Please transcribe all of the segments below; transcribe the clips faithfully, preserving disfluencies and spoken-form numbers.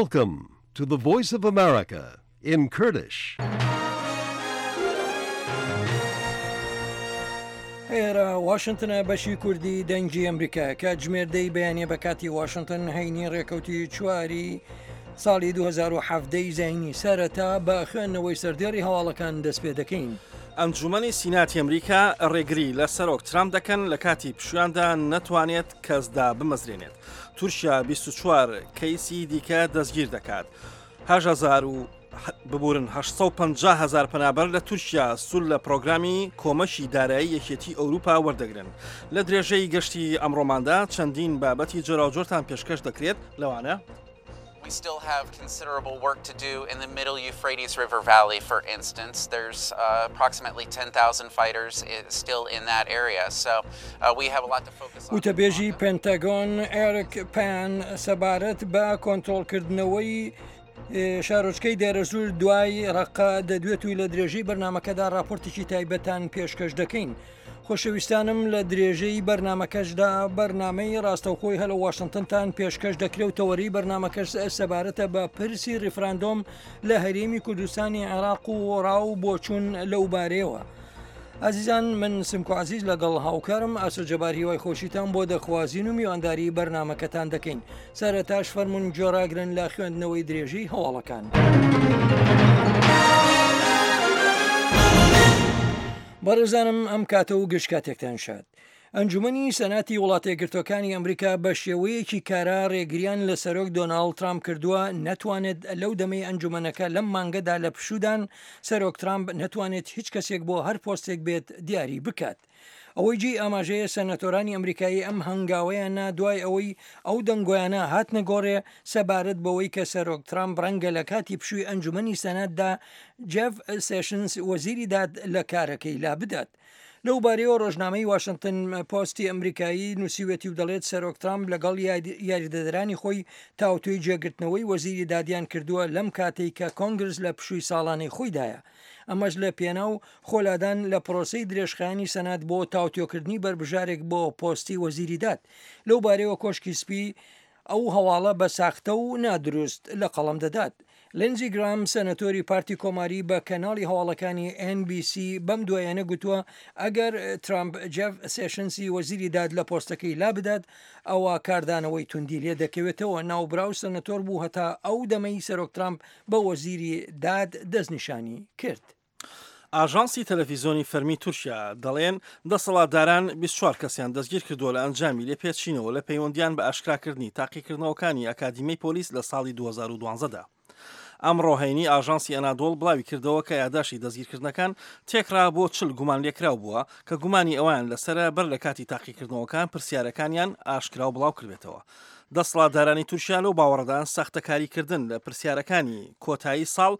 Welcome to the Voice of America in Kurdish. ئێرە واشنگتنە بەشی کوردی دەنگی ئەمریکا کە ژمێردەی بەیانیە بە کاتی واشنگتن هەینی ڕێکەوتی چواری ساڵی دوو هەزار و هەفت زەینی سەرەتا بە خوێندنەوەی سەردێڕی هەواڵەکان دەست پێ دەکەین. ئەنجومەنی سیناتی ئەمریکا ڕێگری لە سەرۆک ترامپ دەکەن لە کاتی پشویاندا نەتوانێت کەسدا بمەزرێنێت. تورکیا بیست و چوار کەیسی دیکە دەستگیر دەکات. هەژد هەزار و ببورن هەشت سەد و پەنجا هەزار پەنابەر لە تورکیا سول لە پرۆگرامی کۆمەشی دارایی یەکێتی ئەوروپا وەردەگرن. لە درێژەی گەشتی ئەمڕۆماندا چەندین بابەتی جۆراوجۆرتان پێشکەش دەکرێت لەوانە We still have considerable work to do in the middle Euphrates River Valley, for instance. There's uh, approximately ten thousand fighters still in that area, so uh, we have a lot to focus on. وتەبێژی پێنتاگۆن ئێرک پان سەبارەت بە کۆنتڕۆڵکردنەوەی شارۆچکەی دێرەزور دوای ڕقا دەدوێت و لە درێژەی بەرنامەکەدا راپۆرتێکی تایبەتان پێشکەش دەکەین. خۆشەویستانم لە درێژەی بەرنامەکەشدا بەرنامەی ڕاستەوخۆی هەلە واشنگتنتان پێشکەش دەکرێتەوەری بەرنامەکەش سەبارەتە بە پرسی ڕیفراندۆم لە هەرێمی کوردستانی عێراق و ڕاو بۆ چوون لەو بارەیەوە. ئازیزان من سمکو عزیز لەگەڵ هاوکارم ئاسر جەبار هیوای خۆشیتان بۆ دەخوازین و میوانداری بەرنامەکەتان دەکەین. سەرەتاش فەرمون جۆراگرن لە خوێندنەوەی درێژەی هەواڵەکان. بەڕێزانم ئەم کاتە و گشت کاتێکتان شاد. ئەنجومەنی سەناتی وڵاتە یەکگرتوەکانی ئەمریکا بە شێوەیەکی کارا ڕێگریان لە سەرۆک دۆناڵد ترامپ کردووە نەتوانێت لەو دەمەی ئەنجومەنەکە لەم مانگەدا لە پشودان سەرۆک ترامپ نەتوانێت هیچ کەسێک بۆ هەر پۆستێک بێت دیاری بکات. ئەوەی جی ئاماژەیە سەنەتۆرانی ئەمریکایی ئەم هەنگاوەیانە دوای ئەوەی ئەو دەنگۆیانە هاتنە گۆڕێ سەبارەت بەوەی کە سەرۆک ترامپ ڕەنگە لە کاتی پشووی ئەنجومەنی سەناتدا جێف سێشنز وەزیری داد لە کارەکەی لا بدات. لەو بارەیەوە ڕۆژنامەی واشنگتن پۆستی ئەمریکایی نووسیوێتی و دەڵێت سەرۆک ترامپ لەگەڵ یاریدەدرانی خۆی تاوتوی جێگرتنەوەی وەزیری دادیان کردووە لەم کاتێک کە کۆنگرس لە پشووی ساڵانەی خۆیدایە. ئەمەش لە پێناو خۆلادان لە پرۆسەی درێژخایانی سەنات بۆ تاوتۆکردنی بربژارێک بۆ پۆستی وەزیری داد. لەو بارەیەوە کۆشکی سپی ئەو هەواڵە بە ساختە و نادروست لە قەڵم دەدات. لنزی گرام سەنەتۆری پارتی کۆماری بە کەناڵی هەواڵەکانی ئێن بی سی بەم دوایانە گوتووە ئەگەر ترامپ جێف سێشنسی وەزیری داد لە پۆستەکەی لا بدات ئەوە کاردانەوەی توندی لێ دەکەوێتەوە. ناوبراو سەنەتۆر بوو هەتا ئەو دەمەی سەرۆک ترامپ بە وەزیری داد دەستنیشانی کرد. ئاژانسی تەلەڤیزۆنی فەرمی تورکیا دەڵێن دەسەڵاتداران بیست و چوار کەسیان دەستگیر کردووە لە ئەنجامی لێپێچینەوە لە پەیوەندیان بە ئاشکراکردنی تاقیکردنەوەکانی ئەکادیمەی پۆلیس لە ساڵی دوو هەزار و دوانزەدا. ئەمڕۆ هەینی ئاژانسی ئەنادۆڵ بڵاوی کردەوە کە یاداشی دەستگیرکردنەکان تێکرا بۆ چل گومان لێکراو بووە کە گومانی ئەوان لەسرە بەر لە کاتی تاقیکردنەوەکان پرسیارەکانیان ئاشکرا و بڵاو کردێتەوە. دەسەڵاتدارانی تورکیا لەو باوەڕدان سەختەکاریکردن لە پرسیارەکانی کۆتایی ساڵ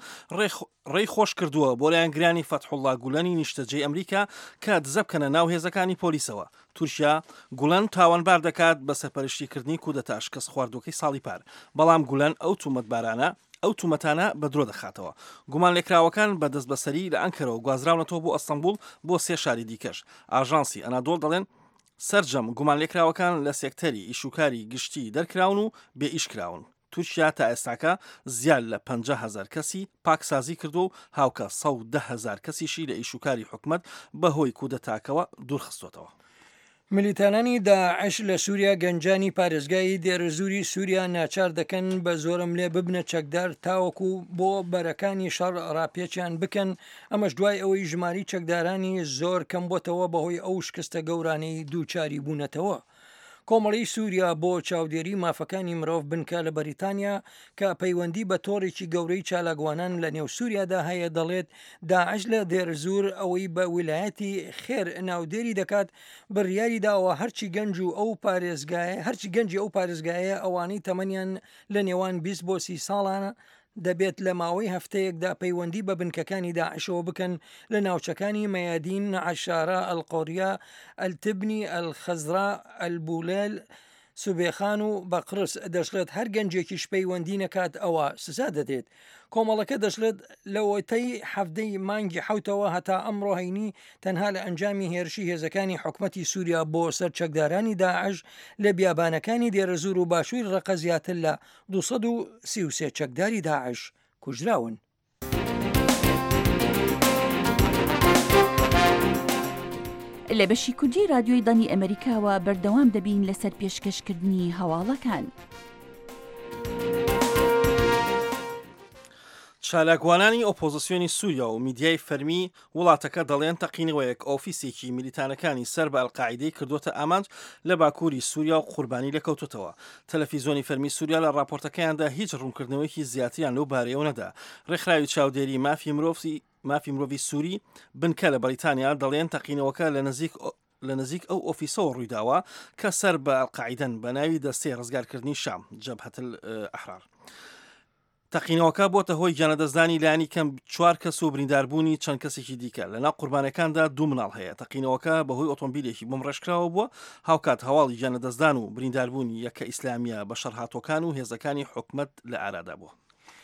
ڕێی خۆش کردووە بۆ لایەنگرانی فەتحوڵڵا گولەنی نیشتەجێی ئەمریکا کە دزە بکەنە ناو هێزەکانی پۆلیسەوە. تورکیا گوڵەن تاوانبار دەکات بە سەرپەرشتیکردنی کودەتا شکست خواردوەکەی ساڵی پار، بەڵام گوڵەن ئەو تومەتبارانە ئەو تومەتانە بە درۆ دەخاتەوە. گومان لێکراوەکان بە دەست بەسەری لە ئەنکەرەوە گوازراونەتەوە بۆ ئەستەمبول بۆ سێ شاری دیکەش. ئاژانسی ئەنادۆڵ دەڵێن سەرجەم گومان لێکراوەکان لە سێکتەری ئیشوکاری گشتی دەرکراون و بێ ئیشکراون. تورکیا تا ئێستاکە زیاد لە پەنجا هەزار کەسی پاکسازی کردو و هاوکە سەد و دە هەزار کەسیشی لە ئیشوکاری حکومەت بەهۆی کودەتاکەوە دوورخستوتەوە. ملیتانانی داعش لە سووریا گەنجانی پارێزگای دێرەزووری سووریا ناچار دەکەن بە زۆرم لێ ببنە چەکدار تاوەکو بۆ بەرەکانی شەڕ ڕاپێچیان بکەن. ئەمەش دوای ئەوەی ژماری چەکدارانی زۆر کەم بۆتەوە بەهۆی ئەو شکستە گەورانەی دووچاری بوونەتەوە. کۆمەڵی سووریا بۆ چاودێری مافەکانی مرۆڤ بنکە لە بەریتانیا کە پەیوەندی بە تۆڕێکی گەورەی چالاگوانان لە نێو سووریادا هەیە دەڵێت داعش لە دێرزور ئەوەی بە ویلایەتی خێر ناودێری دەکات بڕیاریداوە هەرچی گەنج و ئەو پارێزگایە هەرچی گەنجی ئەو پارێزگایە ئەوانەی تەمەنیان لە نێوان بیست بۆ سی ساڵانە دەبێت لە ماوەی هەفتەیەکدا پەیوەندی بە بنکەکانی داعشەوە بکەن لە ناوچەکانی مەیادین، عەشارە، ئەلقۆریا، ئەلتبنی، ئەلخەزرا، ئەلبولێل، سوبێخان و بەقرس دەشڵێت هەر گەنجێکیش پەیوەندی نەکات ئەوە سزا دەدرێت. کۆمەڵەکە دەشڵێت لەوەتەی هەفتەی مانگی حوتەوە هەتا ئەمڕۆ هەینی تەنها لە ئەنجامی هێرشی هێزەکانی حکومەتی سووریا بۆ سەر چەکدارانی داعش لە بیابانەکانی دێرەزور و باشووری ڕەقە زیاتر لە دووسەد و سی و سێ چەکداری داعش کوژراون. لە بەشی کوردی رادیۆی دانی ئەمریکاوە بەردەوام دەبین لەسەر پێشکەشکردنی هەواڵەکان. چالاکوانانی ئۆپۆزیسیۆنی سووریا و میدیای فەرمی وڵاتەکە دەڵێن تەقینەوەیەک ئۆفیسێکی میلیتانەکانی سەر بە ئەلقاعیدەی کردوتە ئامانج لە باکووری سووریا و قوربانی لەکەوتوتەوە. تەلەڤیزۆنی فەرمی سووریا لە راپۆرتەکەیاندا هیچ ڕوونکردنەوەیکی زیاتریان لەو بارەیەوە نەدا. ڕێکخراوی چاودێری مافی مرۆڤی مافی مرۆڤی سووری بنکە لە بەریتانیا دەڵێن تەقینەوەکە لە نزیک لە نزیک ئەو ئۆفیسەوە ڕوویداوە کە سەر بە ئەلقاعیدەن بە ناوی دەستەی ڕزگارکردنی شام جەبهەت ئەحرار. تەقینەوەکە بۆتە هۆی گیانەدەستدانی لایانی کەم چوار کەس و برینداربوونی چەند کەسێکی دیکە. لەناو قوربانەکاندا دوو مناڵ هەیە. تەقینەوەکە بەهۆی ئۆتۆمبیلێکی بۆم ڕێژکراوە بووە هاوکات هەواڵی گیانەدەستدان و برینداربوونی یەکە ئیسلامیە بە شەرهاتۆکان و هێزەکانی حکومەت لە ئارادا بووە.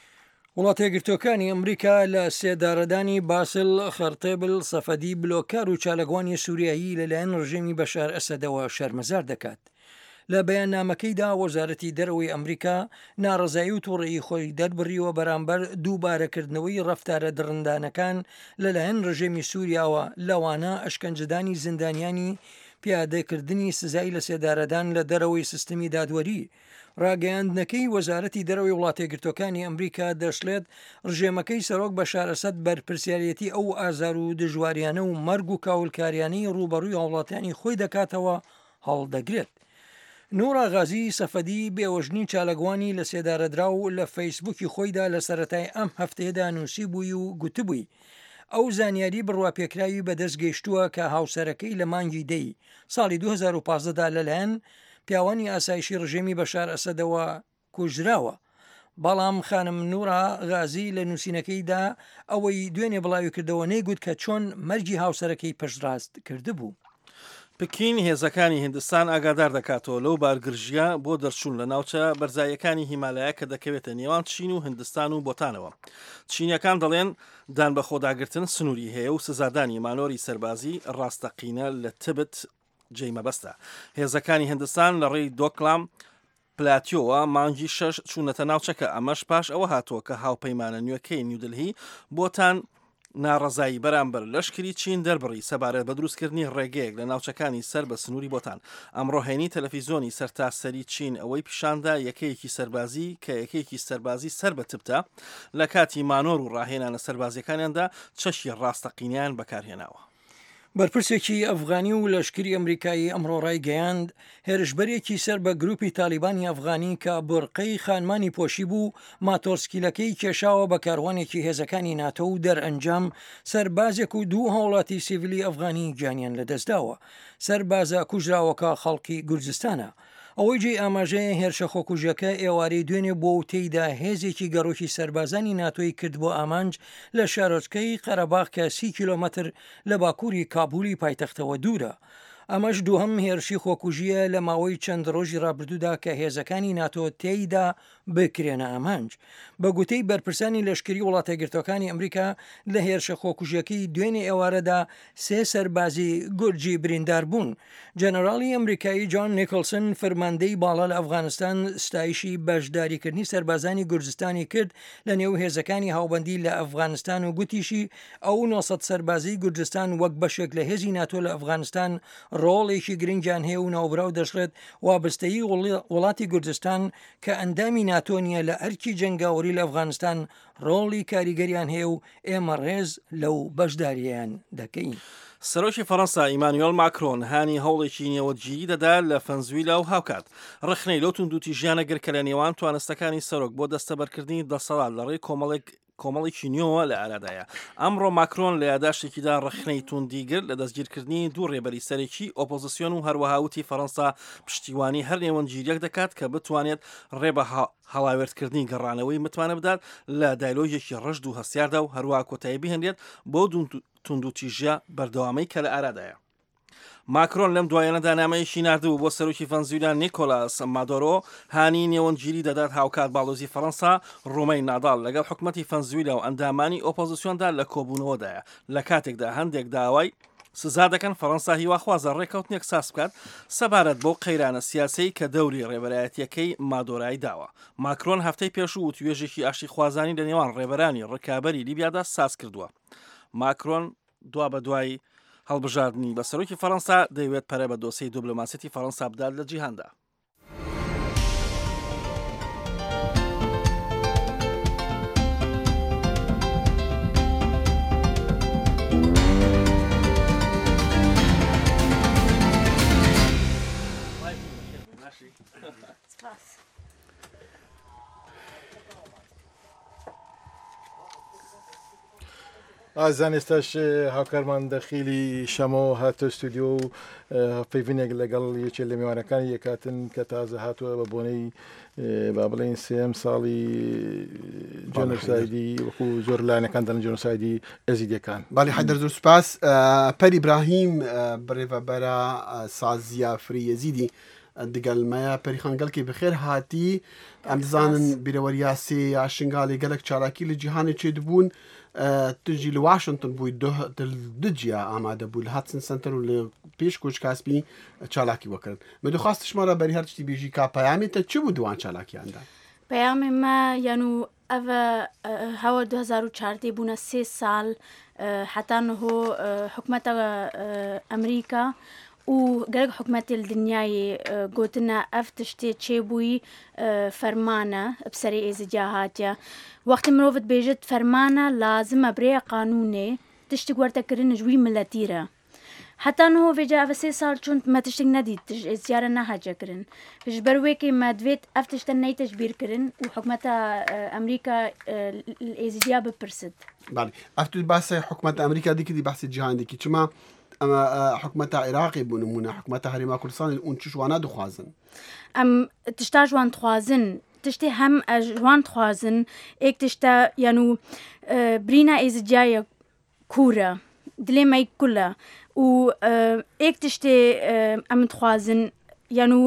وڵاتە یەکگرتووەکانی ئەمریکا لە سێدارەدانی باسل خەرتێبل سەفەدی بلۆکار و چالەگوانی سووریایی لەلایەن ڕژێمی بەشار ئەسەدەوە شەرمەزار دەکات. لە بەیاننامەکەیدا وەزارەتی دەرەوەی ئەمریکا ناڕزایی و تووڕێی خۆی دەربڕیوە بەرامبەر دووبارەکردنەوەی ڕەفتارە درڕندانەکان لەلایەن ڕژێمی سووریاوە لەوانە ئەشکەنجدانی زیندانیانی پیادەکردنی سزای لە سێدارەدان لە دەرەوەی سیستمی دادوەری. ڕاگەیاندنەکەی وەزارەتی دەرەوەی وڵاتە یەکگرتووەکانی ئەمریکا دەشڵێت ڕژێمەکەی سەرۆک بەشار ئەسەد بەرپرسیارەتی ئەو ئازار و دژواریانە و مەرگ و کاولکاریانەی ڕوبەڕووی هاوڵاتیانی خۆی دەکاتەوە هەڵدەگرێت. نوورا غازی سەفەدی بێوەژنی چالەگوانی لە سێدارەدرا و لە فەیسبووکی خۆیدا لە سەرەتای ئەم هەفتەیەدا نووسی بووی و گوتبووی ئەو زانیاری بڕواپێکراوی بەدەست گەیشتووە کە هاوسەرەکەی لە مانگی دەی ساڵی دوو هەزار و پانزدەدا لەلایەن پیاوانی ئاسایشی ڕژێمی بەشار ئەسەدەوە کوژراوە. بەڵام خانم نوورا غازی لە نووسینەکەیدا ئەوەی دوێنێ بڵاوی کردەوە نەیگوت کە چۆن مەرگی هاوسەرەکەی پشتڕاست کردبوو. پکین هێزەکانی هندستان ئاگادار دەکاتەوە لەو بارگرژیە بۆ دەرچوون لە ناوچە بەرزایەکانی هیمالایە کە دەکەوێتە نێوان چین و هندستان و بۆتانەوە. چینیەکان دەڵێن دان بە خۆداگرتن سنووری هەیە و سزادانی مانۆری سەربازی ڕاستەقینە لە تبت جێمەبەستە. هێزەکانی هندستان لە ڕێی دۆکلام پلاتیۆوە مانگی شەش چوونەتە ناوچەکە. ئەمەش پاش ئەوە هاتووە کە هاوپەیمانە نوێکەی نیودلهی بۆتان ناڕزایی بەرامبەر لەشکری چین دەربڕی سەبارەت بە دروستکردنی ڕێگەیەک لە ناوچەکانی سەر بە سنووری بۆتان. ئەمڕۆ هێنی تەلەڤیزۆنی سەرتاسەری چین ئەوەی پیشاندا یەکەیەکی سەربازی کە یەکەیەکی سەربازی سەر بە تبتە لە کاتی مانۆر و ڕاهێنانە سەربازیەکانیاندا چەشی ڕاستەقینیان بەکارهێناوە. بەرپرسێکی ئەفغانی و لەشکری ئەمریکایی ئەمڕۆ ڕای گەیاند هێرشبەرێکی سەر بە گروپی تالیبانی ئەفغانی کە بورقەی خانمانی پۆشی بوو ماتۆرسکیلەکەی کێشاوە بە کاروانێکی هێزەکانی ناتۆ و دەرئەنجام سەربازێک و دوو هاوڵاتی سیڤیلی ئەفغانی گیانیان لەدەستداوە. سەربازە کوژراوەکە خەڵکی گورجستانە. ئەوەی جێ ئاماژەیە هێرشە خۆکوژەکە ئێوارەی دوێنێ بۆ و تێیدا هێزێکی گەڕۆکی سەربازانی ناتۆی کرد بۆ ئامانج لە شارۆچکەی قەرەباغ کە سی کیلۆمەتر لە باکووری کابولی پایتەختەوە دوورە. ئەمەش دووهەم هێرشی خۆکوژیە لە ماوەی چەند ڕۆژی ڕابردوودا کە هێزەکانی ناتۆ تێیدا بکرێنە ئامانج. بە گوتەی بەرپرسانی لەشکری وڵاتە یەکگرتووەکانی ئەمریکا لە هێرشە خۆکوژیەکەی دوێنێ ئێوارەدا سێ سەربازی گورجی بریندار بوون. جەنەراڵی ئەمریکایی جۆن نیکلسن فەرماندەی باڵا لە ئەفغانستان ستایشی بەشداریکردنی سەربازانی گورجستانی کرد لە نێو هێزەکانی هاوبەندی لە ئەفغانستان و گوتیشی ئەو نۆسەد سەربازی گورجستان وەک بەشێک لە هێزی ناتۆ لە ئەفغانستان ڕۆڵێکی گرنگیان هەیە و ناوبراو دەشڵێت وابستەیی وڵاتی گورجستان کە ئەندامی ناتۆ نیە لە ئەرکی جەنگاوەری لە ئەفغانستان ڕۆڵی کاریگەریان هەیە و ئێمە ڕێز لەو بەشداریان دەکەین. سەرۆکی فەڕەنسا ئیمانوێل ماکرۆن هانی هەوڵێکی نێوەتگیری دەدا لە فەنزویلا و هاوکات ڕخنەی لەو توندوتی ژیانە گرکە لە نێوان توانستەکانی سەرۆک بۆ دەستەبەرکردنی دەسەڵات لە ڕێی کۆمەڵێک کۆمەڵێکی نیۆوە لە ئارادایە. ئەمڕۆ ماکرۆن لە یاداشتێکیدا ڕخنەی توندیگر لە دەستگیرکردنی دوو ڕێبەری سەرێکی ئۆپۆزیسیۆن و هەروەهاوتی فەڕەنسا پشتیوانی هەر نێوەنگیریەک دەکات کە بتوانێت ڕێ بە هەڵاوێردکردنی گەڕانەوەی متمانە بدات لە دایلۆژێکی ڕژد و هەستیاردا و هەروە کۆتایی بهێنرێت بۆ توندوتیژە بەردەوامەی کە لە ئارادایە. ماکرۆن لەم دوایەنەدا نامەیەکی ناردبوو بۆ سەرۆکی ڤەنزوێلا نیکۆلاس مادۆرۆ هانی نێوەنگیری دەدات هاوکات باڵۆزی فەڕەنسا ڕۆمەی ناداڵ لەگەڵ حکومەتی ڤەنزوێلا و ئەندامانی ئۆپۆزیسیۆندا لە کۆبوونەوەدایە لە کاتێکدا هەندێک داوای سزا دەکەن فەڕەنسا هیواخوازە ڕێکەوتنێک ساس بکات سەبارەت بۆ قەیرانە سیاسی کە دەوری ڕێبەرایەتیەکەی مادۆرای داوە. ماکرۆن هەفتەی پێشوو توێژێکی ئاشتی خوازانی لە نێوان ڕێبەرانی ڕکابەری لیبیادا ساز کردووە. ماکرۆن دوا بە دوای هەڵبژاردننی بە سەرۆکی فەڕەنسا دەیوێت پەرە بە دۆسەی دیبلۆماسیەتی فەڕەنسا بدات لە جیهاندا. ئازانێستاش هاوکارمان دەخیلی شەمە هاتۆ ستودیۆ و پەیوینێک لەگەڵ یەکێ لە میوانەکانی یەکاتن کە تازە هاتووە بە بۆنەی با بڵێن سێم ساڵی جۆنۆسایدی وەکو زۆر لایەنەکان دەن جۆنۆسایدی ئەزیدیەکان. باڵی حەیدەر زۆر سوپاس. پەر ئیبراهیم بڕێڤەبەرە سازیە فری یەزیدی دگەلمەیە پەریخان گەڵکی بخێر هاتی ئەم دزانن بیرەوەریا سێ یا شنگاڵی گەلک چالاکی لە جیهانی چێ دەبوون تژی لە واشنگتن بووی دجیا ئامادە بوو لە هاتسن سنتەر و لە پێش کۆچکاسبی چالاکی وەکردن مە دەخواستشمەرە بەری هەرچی بێژی کا پەیامێتە چ بوو دوان چالاکیاندا؟ پەیامێ مە یانو ئەڤە هەوە دو هەزار و چاردە بوونە سێ ساڵ حتانهۆ حکومەتە ئەمریکا و گەرگ حکومەتی دنیای گوتنە ئەف تشتێ چێبووی فەرمانە بسەری ئێزیجا هاتیە وەختی مرۆڤت بێژت فەرمانە لازمە برێ قانونێ تشتی وەرتەکردن ژووی ملەتیرە حتانهۆ vêca ev sê sal çûn me tiştek nedît tij êziyara nehecekirin ji ber wekê me divêt ev tişte ney tejbîrkirin û hikûmeta Emerîka êzidiya bipirsit. Balî ev tu basê hikûmeta Emerîka dikî dî behsê cîhanê dikî çima ئەمە حکومەتا عێراقی بوو نمونە حکومەتە هەرێما کوردستانی اون چ جوانە دخوازن ئەم تشتا جوان دخوازن تشتê hem جوان dixwazin êk tişte yanû birîna êziciyaya kûr e dilê me kul e û êk tiştê em dixwazin yanû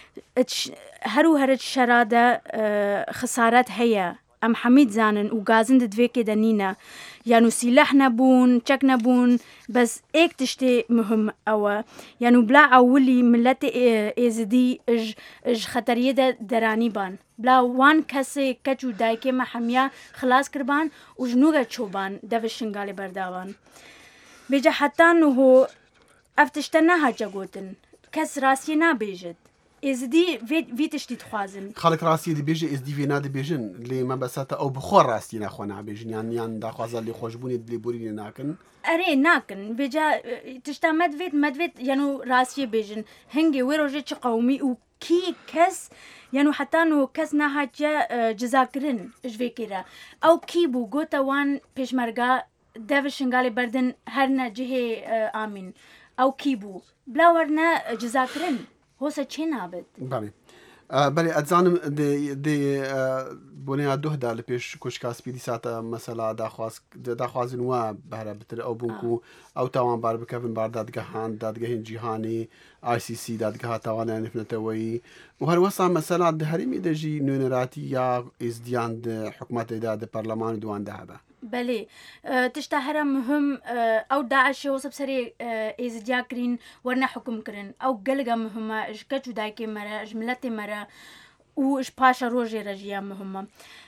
her û here şera de xesaret heye em hemî dizanin û gazin di divêkê de nîne yanû sîleh nebûn çek nebûn bes êk tiştê muhim ew e yanû bila ewilî milletê êzidî ji xeteriyê de deranî ban bila wan kesê keç û dayikê me hemiya xilas kirban û ji nû ve çoban devê şingalê berdavan bêje heta niho ev tişte nehace gotin kes rastiyê nabêjit êzidî vê tiştî dixwazin خەڵک ڕاستی دەبێژە ئێزدی وێ نادەبێژن لێ مە بەساتە ئەو بخۆ ڕاستی ناخۆ نابێژن یان یان داخوازە لێ خۆشببوونی لێبوری لێ ناکەن ئەرێ ناکن بێجا تشتا مەدوێت مەدوێت یان و ڕاستیە بێژن هەنگێ وێ ڕۆژێ چ قەومی و کی کەس یان و حتان و کەس ناهاچە جزاکردن ژێکێرە ئەو کی بوو گۆتە وان پێشمەرگا دەڤ شنگاڵی بەردن هەر نەجهێ ئامین ئەو کی بوو بلاوەرنە جزاکردن هۆسە چێ نابێت بەڵێ بەێ ئەزانم بۆنیا دوهدا لە پێش کوشکاسپی دیساتە مەسەلا داخوازن وە بەرە بتر ئەو بوونک و ئەو تاوانبار بکەبن بار دادگەهان دادگەهین جیهانی آی سی سی دادگەها تاوانیان نفنەتەوەی و هەروەسا مەسەلا هەرمی دەژی نوێنەراتی یا ئێزدیان حکوومەتێدا دە پەرلەمانی دواندا هەبە بەێ تشتا هەرە مهم ئەو داعشی هۆسە سەرێ ئێزدیا کرین وەرنە حکومکردن ئەو گەلگە مهمە ژ کەچ و دایکێ مەرە ژ ملەتێ مەرە و ش پاشە ڕۆژێ ڕژیان مهمە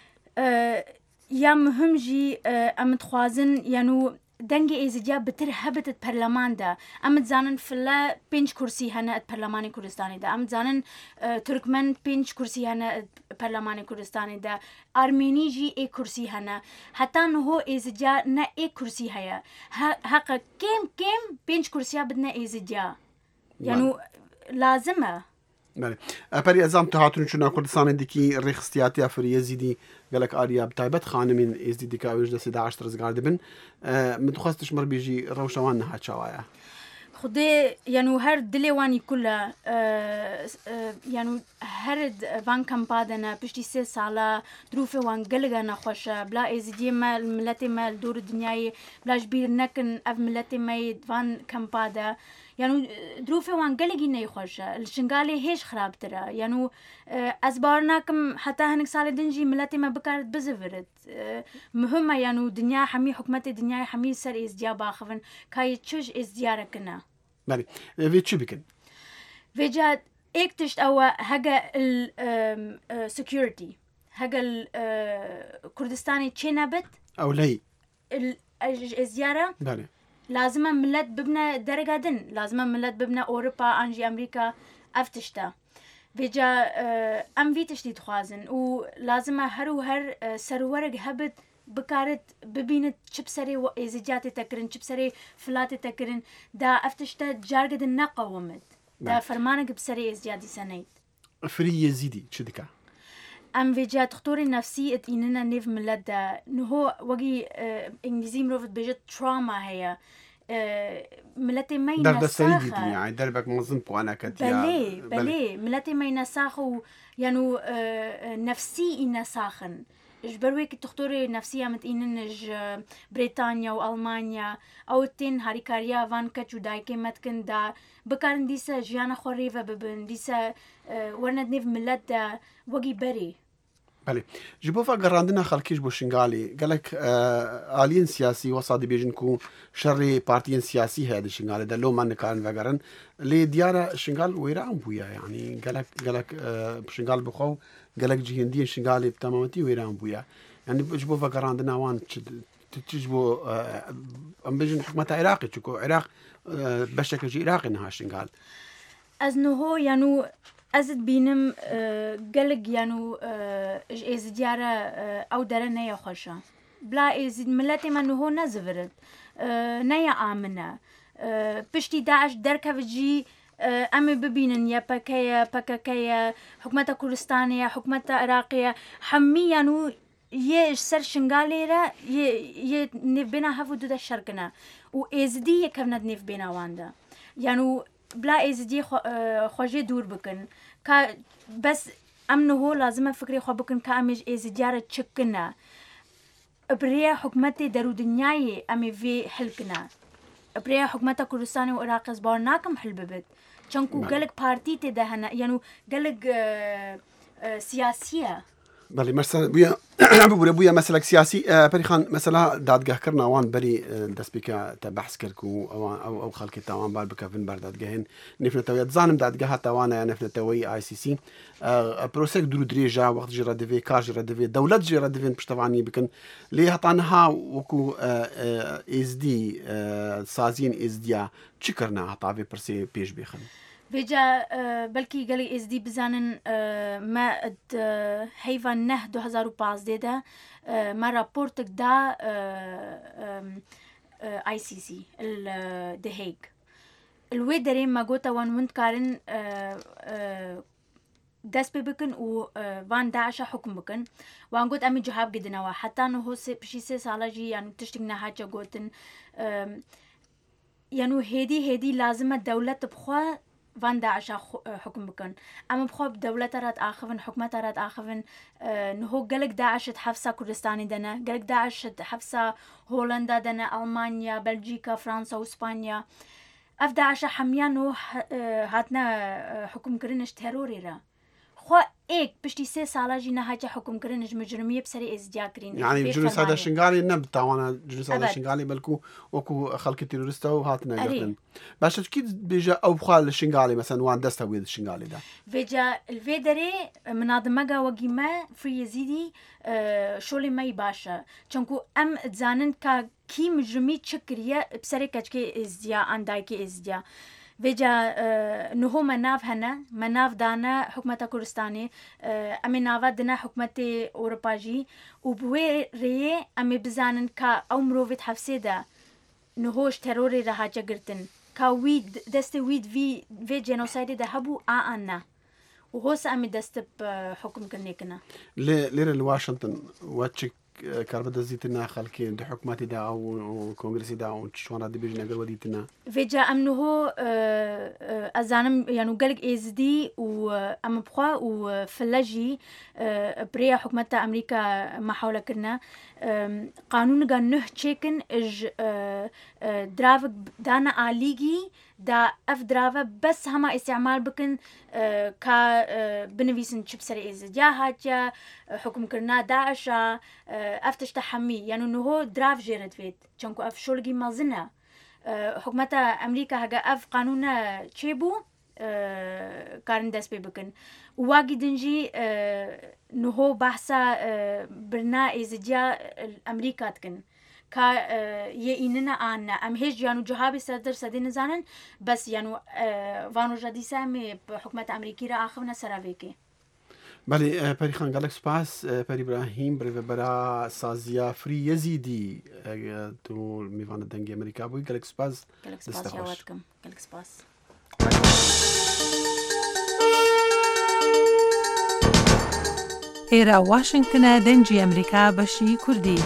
یا مهم ژی ئەم دخوازن یان و دەنگی ئێزدیا بتر هەبتت پەرلەماندا ئەم زانن فلە پێنج کورسی هەنە پەرلەمانی کوردستانیدا ئەم زانن تورکمەن پێنج کورسی هەنە پەرلەمانی کوردستانیدا ئارمێنیژی ئێ کورسی هەنە هەتا نهۆ ئێزدیا نە ئێ کورسی هەیە حەقە کێم کێم پێنج کورسیا بدنە ئێزدیا یان و لازمە ئەپەری ئەزام تا هاتون چوونە کوردستانی دیکی ڕێخستیاتی ئەفری یەزیدی گەلک ئاریا بتایبەت خانمین ئێزدی دیکاوێژ دەسێ داعش ڕزگار دەبن متخواستش مەر بێژی ڕەوشەوان نەهاچاوایە خودێ یان و هەر دلێوانی کولە یان و هەر وان کەمپادەنە پشتی سێ ساڵە دروفێ وان گەلگە نەخۆشە بلا ئێزیدیە مە ملەتێ مە دوور دنیای بلاش بیر نەکن ئەف ملەتێ مەی وان کەمپادە یعنی دروفه وان گلگی نەیخۆشە شنگالێ هێش خراپترە یعنی ئەس باوەڕ ناکەم حتا هەنێک ساڵی دنجی ملەتێمە بکارت بزەورت مهمە یعنی دنیا هەمی حکومەتی دنیای هەمی سەر ئێزدیا باخەون کای چش ئێزدیارەکەنە بله وی چی بکن وێجا ئێک تشت ئەوە هەگە سکیورتی هەگە کوردستانی چێ نەبێت ئەو لەی ئێزدیارە بله لازمە ملت ببنە دەرەگادن لازمە ملت ببنە ئۆروپا ئانژی ئەمریکا ئەف تشتە وێجا ئەم وی تشتی دخوازن و لازمە هەر و هەر سەروەرەك هەبت بکارت ببینت چ بسەرێ ئێزیجاتێ تەکردن چ بسەرێ فلاتێ تەکردن دا ئەف تشتە جارگدن نەقەومت دا فەرمانێک بسەرێ ئێزیاتی سەنەیت فری یزیدی چی دکا ئەم وێجا دکتۆری نەفسی ئەتئیننە نێڤ ملەتدا نهۆ وەگی ئینگلیزی مرۆڤت بێژێت تراما هەیە ملەتێ مەی دەردەسەری دیدنی یعنی دەربەک مەزن پوانەکەت بەلێ بەلێ ملەتێ مەی نەساخ و یعنی نەفسی ئی نەساخن ji ber wê doktorê nefsiya mitînin ji Brêtanya û Almanya ew tên harîkariya van keç û dayikê me dikin da bikarin dîse jiyana xwe rêve bibin dîse werine nêv millet de wekî berê بله ji bo vegerandina xelkî ji bo şingalê gelek aliyên siyasî wesa dibêjin ku şerê partiyên siyasî heye di şingalê de loman nikarin vegerin lê diyara şingal wêre an bûye yanî gelek gelek şingal bixwe gelek cihêndiyên şingalê bi temametî wêre an bûye yani ji bo vegerandina wan çi ji bo em bêjin hikûmeta Iraqê çuko Iraq beşeke ji Iraqê niha şingal ez niho yanû ez dibînim gelek yanû ji êzîdiyara ew dere neye xweş e bila êzîd milletê me niho nezivirit neye amin e piştî Daeş derkeve jî em ê bibînin ya P K ye P K K ye hikûmeta Kurdistanê ye hikûmeta Iraqê ye hemî yanû yê ji ser şingalê re yê nêvbêna hev û du de şerkine û êzidî yê kevne di nêvbêna wan de yanû bila êzidiyê xwejê dûr bikin ka bes em niho lazim e fikrê xwe bikin ka em ê ji êzîdiyara çikine birêya hikûmetê derûdinyayê em ê vê hilkine birêya hikûmeta Kurdistanê û Iraqê ez bawer nakim hil bibit çenku gelek partî tê de hene yanû gelek siyasî ye بله مثلا بویا بویا بویا مثلا سیاسی پریخان مثلا دادگاهکردن آوان بری دست بکه تا بحث کرد کو آوان او او خلق تاوان بار بکفن بر دادگاهن نفنت توی زانم دادگاه تاوان یا نفنت توی آی سی سی پروسک درو دریجا وقت جرا دوی کار جرا دوی دولت جرا دوی پشتوانی بکن لی هتانها وکو از دی سازین از دیا چی کرنا هتاوی پرسی پیش بخن Vêca belkî gelê êzdî bizanin me heyva neh du hezar û pazdê de me raportek da I C C The Hague. Li wê derê me gota wan hûn dikarin dest pê bikin û van Daişa hukm bikin. Wan got em ê cihab gidinەوە heta niho pişî sê sala jî yanû tiştek nehaçe gotin yanû hêdî hêdî lazim e dewlet bixwe van Daişa hukm bikin. Em bixwe dewleta re diaxivin hikûmeta re diaxivin niho gelek Daeş di hefsa Kurdistanê de ne gelek Daeş di hefsa Hollanda de ne Almanya, Belçîka, Fransa û Spanya ev Daişa hemiyan û hatine hukmkirin ji terorê re xwe êk piştî sê sala jî nehaçe hukmkirin ji micrimiyê bi serê êzîdiya kirîn yani cunûsada şingalê ne bi tawana cunûsada şingalê belkû wekû xelkê terorîsta û hatine girtin başa kî bêje ew bixwe li şingalê mesela wan desta wê di şingalê de vêca li vê derê minadimega wekî me Free Yazidi şolê me yî baş e çenku em dizanin ka kî mijrimî çi kiriye bi serê keçikê êzîdiya an dayikê êzîdiya vêca niho me nav hene me nav dane hikûmeta Kurdistanê em ê nava dine hikûmetê Ewropa jî û bi wê rêyê em ê bizanin ka ew mirovê di hefsê de niho ji terorê re hace girtin ka wî destê wî vî vê genosaydê de hebû a an ne û hosa em ê dest bi hukmkirinê kine lê lêre li Washington we çi کاربەدەستیتنا خەڵکی دی حکوومەتیدا و کۆنگرسیدا و چۆنا دەبێژن ئەگەر وەدیتنا vêca em niho ez zanim yanû gelek êzidî û em bixwe û file jî birêya hikûmeta Emerîka me hewlekirine qanûniga nûh çêkin ji diravek dana alîgî دا ئەف دراوە بەس هەما ئیسیعمال بکن کا بنویسن چ بسەر ئێزدیا هاتیە حکومکردنا داعشە ئەف تشتە هەمی یان نهۆ دراو ژێرە دوێت چەندکو ئەف شۆلگی مەزنە حکومەتە ئەمریکا هەگە ئەف قانونە چێ بوو کارن دەست پێ بکن واگی دنجی نهۆ بەحسا برنا ئێزدیا ئەمریکا دکن کا یەئینە ئانە ئەم هێش یان و جوهابی سەردەر سەدەی نزانن بەس یان و ڤانۆژە دیسامێ حکومەت ئەمریکی را ئاخەونە سەراوێکی بەێ پەریخان گەلک سپاس پەری براهیم برێبەرە سازیە فری یەزیدی تو میوانە دەنگی ئەمریکا بووی گەلک سپاس دەستەخۆشکەم گەلک سپاس. ئێرە واشنگتنە دەنگی ئەمریکا بەشی کوردی.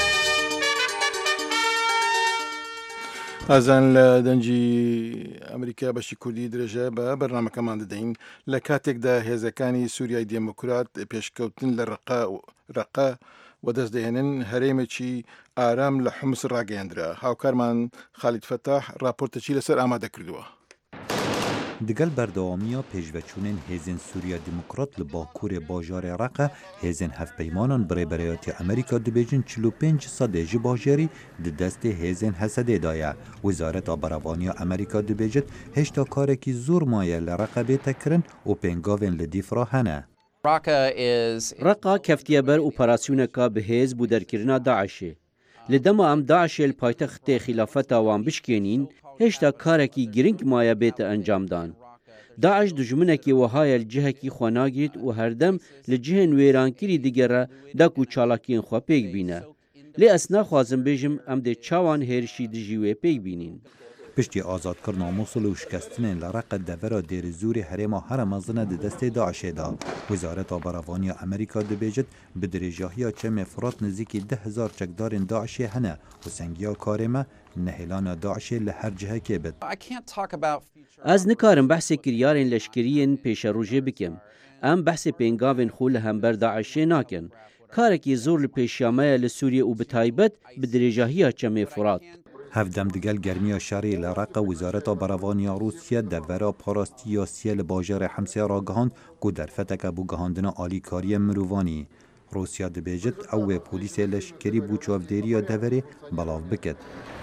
ئازان لە دەنجی ئەمریکا بەشی کوردی درێژە بە بەرنامەکەمان دەدەین لە کاتێکدا هێزەکانی سووریای دموکرات پێشکەوتن لە ڕقا و دەست دەهێنن هەرێمێکی ئارام لە حمس ڕاگەیاندرا. هاوکارمان خالید فەتاح راپۆرتەچی لەسەر ئامادە کردووە. دگەل بەردەوامیە پێشڤەچوونên هێزên Sûriya Demokrat li Bakurê bajarê Reqe hêzên hevpeymanan birêberiyatê Amerîka dibêjin çil û pênc sedê ji bajarî di destê hêzên Hesedê da ye. Wizareta Beravaniya Amerîka dibêjit hêşta karekî zor maye li Reqebê te kirin û pêngavên li dîfra hene. Reqa keftiye ber operasyoneka bi hêz bû derkirina Daişê. Li dema em Daişê li paytextê xîlafeta wan bişkênîn هێشتا کارێکی گرنگ مایە بێتە ئەنجامدان. داعش دژمنێکی وەهایە li cihekî xwe nagîrt û herdem li cihên wêrankirî digere dak û çalakiyên xwe pêk bîne. Lê ez naxwazim bêjim em dê çawan hêrişî dijî wê pêk bînin. Piştî azadkirina Mosul û şikestinên li Reqe devera Dêrîzûrê herêma here mezin e di destê Daişê da. Wizareta Beravaniya Amerîka dibêjit bi dirêjahiya çemê Firat nizîkî deh hezar çekdarên Daişê hene û sengiya karê me nehêlana Daişê li her cihekê bit. Ez nikarim behsê kiryarên leşkeriyên pêşerûjê bikim. Em behsê pêngavên xwe li hember Daişê nakin. Karekî zor li pêşiya li Sûriye û bi taybet bi dirêjahiya çemê Firat. Hevdem digel germiya şerê li Reqe Wizareta Beravaniya Rûsya devera parastiya siye li bajarê Hemsê ragihand ku derfeteke bû gihandina alîkariya mirovanî. Rûsya dibêjit ew wê polîsê leşkerî bû çavdêriya deverê belav bikit.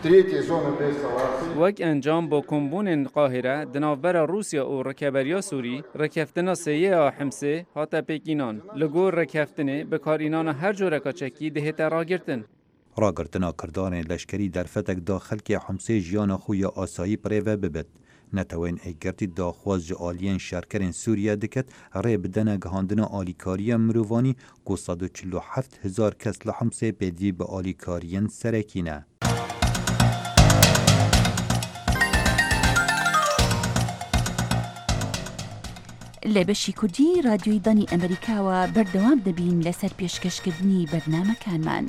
وەک ئەنجام بۆ کۆمبوونên قاهرە di navbera Rûsya û Rêkeberiya Sûrî rêkeftina sêyê a Hemsê hate pêkînan. Li gor rêkeftinê bikarînana her coreka çekî dihête ragirtin. Ragirtina kirdarên leşkerî derfetek da xelkê Hemsê jiyana xwe ya asayî pirêve bibit. Netewên êgirtî daxwaz ji aliyên şerkerên Sûriye diket rê bidene gihandina alîkariya mirovanî ku sed û çil û heft hezar kes li Hemsê pêdivî bi alîkariyên serekî ne. لە بەشی کوردی رادیۆی دانی ئەمریکاوە بەردەوام دەبین لەسەر پێشکەشکردنی بەرنامەکانمان.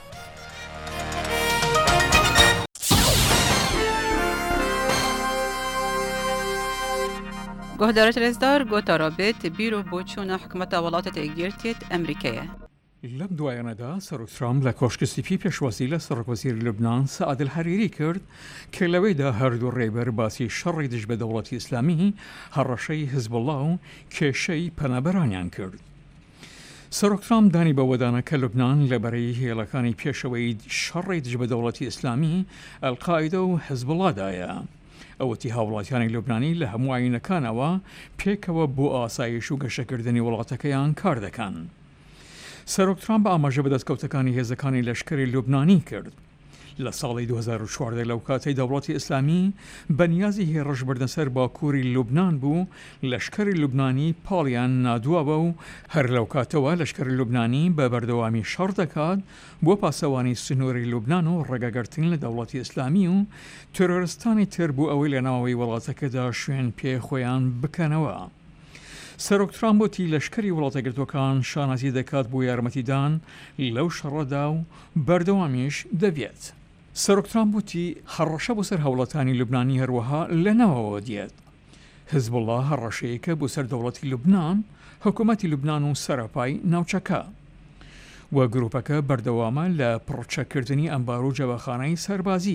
گۆهدارە رێزدار گۆتا رابێت بیرۆ بۆ چوونە حکومەتە وڵاتە تێگیرتێت ئەمریکایە. لەم دوایانەدا سەر ترامپ لە کۆشکستیپی پێشوەسی لە سەرۆکوەزیری لوبنان سەعاد الحەریری کرد کە لەوەیدا هەردوو ڕێبەر باسی شەڕی دژ بە دەوڵەتی ئیسلامی هەڕەشەی حیزبوڵڵا و کێشەی پەنابەرانیان کرد. سەرۆک ترامپ دانی بە وەدانە کە لوبنان لەبەرەی هێڵەکانی پێشەوەی شەڕی دژ بە دەوڵەتی ئیسلامی ئەلقاعیدە و حیزبوڵڵادایە. ئەوەتی هاوڵاتیانی لوبنانی لە هەموو ئاینەکانەوە پێکەوە بۆ ئاسایش و گەشەکردنی وڵاتەکەیان کار دەکەن. سەرۆک ترامپ ئاماژە بەدەستکەوتەکانی هێزەکانی لەشکری لوبنانی کرد. لە ساڵی دوو هەزار و چواردە لەو کاتەی دەوڵەتی ئیسلامی بەنیازی هێڕش بردنسەر باکووری لوبنان بوو لەشکری لوبنانی پاڵیان نادووەوە و هەر لەو کاتەوە لەشکری لوبنانی بە بەردەوامی شەڕ دەکات بۆ پاسەوانی سنووری لوبنان و ڕێگەگرتن لە دەوڵەتی ئیسلامی و تۆرۆریستانی تر بوو ئەوەی لە ناوەوەی وڵاتەکەدا شوێن پێ خۆیان بکەنەوە. سەرۆک ترامپ وتی لەشکری وڵاتەگرتوەکان شانازی دەکات بۆ یارمەتیدان لەو شەڕەدا و بەردەوامیش دەبێت. سەرۆک ترامپ وتی هەڕەشە بۆ سەر هەوڵەتانی لوبنانی هەروەها لەنەوەوە دیێت. حیزبوڵڵا هەڕەشەیەکە بۆ سەر دەوڵەتی لوبنان، حکوومەتی لوبنان و سەرەپای ناوچەکە. و گروپەکە بەردەوامە لە پڕچەکردنی ئەمبار و جەوەخانەی سەربازی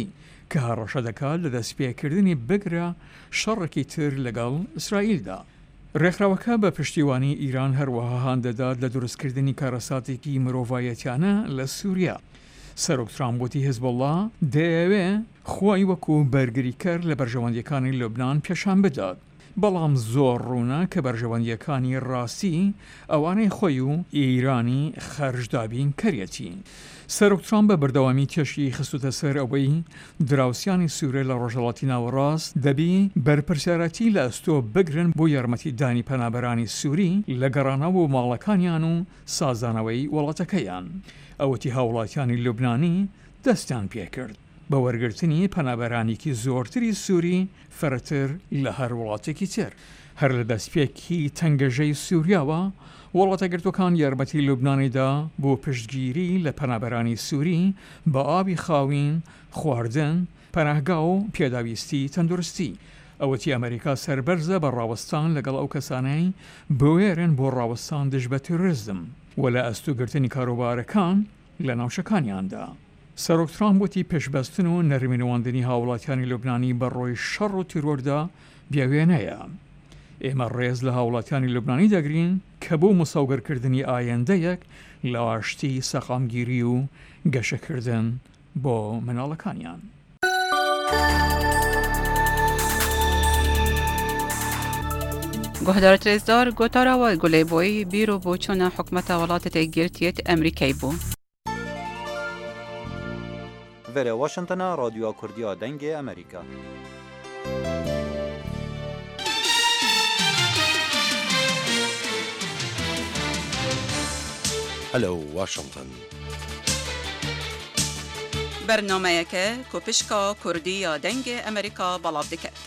کە هەڕەشە دەکات لە دەستپێکردنی بگرە شەڕێکی تر لەگەڵ ئیسرائیلدا. ڕێکخراوەکە بە پشتیوانی ئیران هەروەها هان دەدات لە دروستکردنی کارەساتێکی مرۆڤایەتیانە لە سووریا. سەرۆک ترامپ هێزبڵڵا دەیەوێ خۆی وەکو بەرگریکەر لە بەرژەوەندیەکانی لوبنان پێشان بدات. بەڵام زۆر ڕوونە کە بەرژەوەندیەکانی ڕاستی ئەوانەی خۆی و ئیرانی خەرجدابین کەرێتی. سەرۆک ترامپ بە بەردەوامی تێشی خستوتە سەر ئەوەی دراوسیانی سوورە لە ڕۆژهەڵاتی ناوەڕاست دەبی بەرپرسیارەتی لە ئەستۆ بگرن بۆ یارمەتی دانی پەنابەرانی سووری لە گەڕانەوە و ماڵەکانیان و سازانەوەی وڵاتەکەیان. ئەوەتی هاوڵاتیانی لوبنانی دەستیان پێکرد بە وەرگرتنی پەنابەرانێکی زۆرتری سووری فەرەتر لە هەر وڵاتێکی تر. هەر لە دەستپێکی تەنگەژەی سووریاوە وڵاتەگرتوەکان یارمەتی لوبنانیدا بۆ پشتگیری لە پەنابەرانی سووری بە ئاوی خاوین، خواردن، پەناهگا و پێداویستی تەندروستی. ئەوەتی ئەمریکا سەربەرزە بە ڕاوەستان لەگەڵ ئەو کەسانەی بوێرن بۆ ڕاوەستان دژ بە تیرۆریزم و لە ئەستوگرتنی کاروبارەکان لە ناوچەکانیاندا. سەرۆک ترامپ وتی پێشبەستن و نەرمینەوەندنی هاوڵاتیانی لوبنانی بە ڕۆی شەڕ و تیرۆردا بیاوێنەیە. ئێمە ڕێز لە هاوڵاتیانی لوبنانی دەگرین کە بۆ مساوگەرکردنی ئایندەیەک لە ئاشتی سەقامگیری و گەشەکردن بۆ مناڵەکانیان. گۆهدار ترێزدار گۆتاراوە گولێبۆی بیرۆ بۆ چۆنە حکومەتە وڵاتێتی گرتیت ئەمریکای بوو. Vere Washington'a Radyoya Kurdiya Dengê Amerîka. Hello Washington. برنامه‌یەکە کوپشکا کوردی یا دەنگێ ئەمریکا بەڵاو دەکات.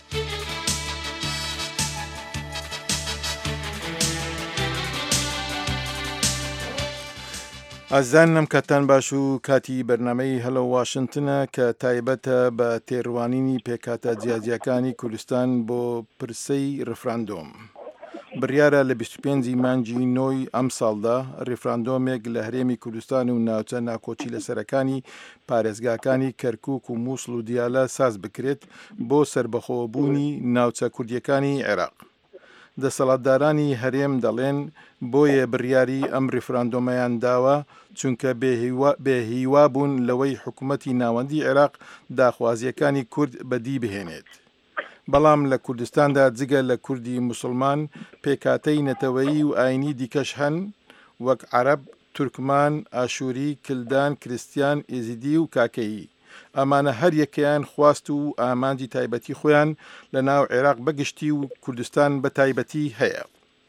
ئازانم کاتان باش و کاتی بەرنامەی هەلۆ واشنگتنە کە تایبەتە بە تێڕوانینی پێکاتە جیاجیەکانی کوردستان بۆ پرسەی ڕفراندۆم. بڕیارە لە بیست و پێنجی مانگی نۆی ئەم ساڵدا ڕفراندۆمێک لە هەرێمی کوردستان و ناوچە ناکۆچی لەسەرەکانی پارێزگاکانی کەرکووک و مووسڵ و دیالە ساز بکرێت بۆ سربەخۆبوونی ناوچە کوردیەکانی عێراق. دەسەڵاتدارانی هەرێم دەڵێن بۆیە بڕیاری ئەم ڕفراندۆمەیان داوە چونکە بێهیوا بوون لەوەی حکوومەتی ناوەندی عێراق داخوازیەکانی کورد بەدی بهێنێت. بەڵام لە کوردستاندا جگە لە کوردی موسڵمان پێکاتەی نەتەوەیی و ئاینی دیکەش هەن وەک عەرەب، تورکمان، ئاشووری، کلدان، کریستیان، ئێزیدی و کاکەیی. ئەمانە هەر یەکەیان خواست و ئامانجی تایبەتی خۆیان لە ناو عێراق بەگشتی و کوردستان بە تایبەتی هەیە.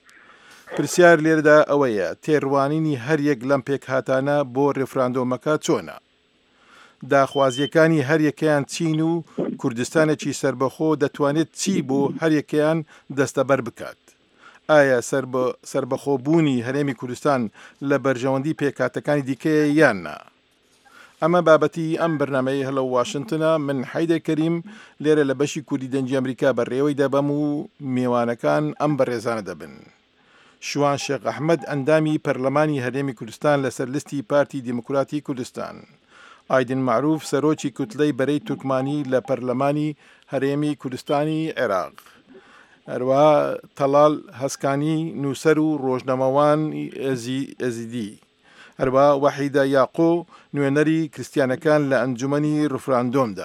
پرسیار لێرەدا ئەوەیە تێڕوانینی هەر یەک لەم پێکهاتانە بۆ ڕێفراندۆمەکە چۆنە؟ داخوازیەکانی هەر یەکەیان چین و کوردستانێکی سربەخۆ دەتوانێت چی بۆ هەر یەکەیان دەستەبەر بکات؟ ئایا سربەخۆبوونی هەرێمی کوردستان لە بەرژەوەندی پێکاتەکانی دیکەیە یاننا؟ ئەمە بابەتی ئەم بەرنامەی هەلۆ واشنگتنە. من حەیدەر کەریم لێرە لە بەشی کوردی دەنجی ئەمریکا بەڕێوەی دەبەم و میوانەکان ئەم بەڕێزانە دەبن. شوان شێخ ئەحمەد ئەندامی پەرلەمانی هەرێمی کوردستان لەسەر لستی پارتی دیموکراتی کوردستان. ئایدن معروف سەرۆکی کوتلەی بەرەی تورکمانی لە پەرلەمانی هەرێمی کوردستانی عێراق. هەروەها تەڵال هەسکانی نووسەر و ڕۆژنەمەوان ئەزیدی. هەروەها وەحیدە یاقۆ نوێنەری کریستیانەکان لە ئەنجومەنی ڕفراندۆمدا.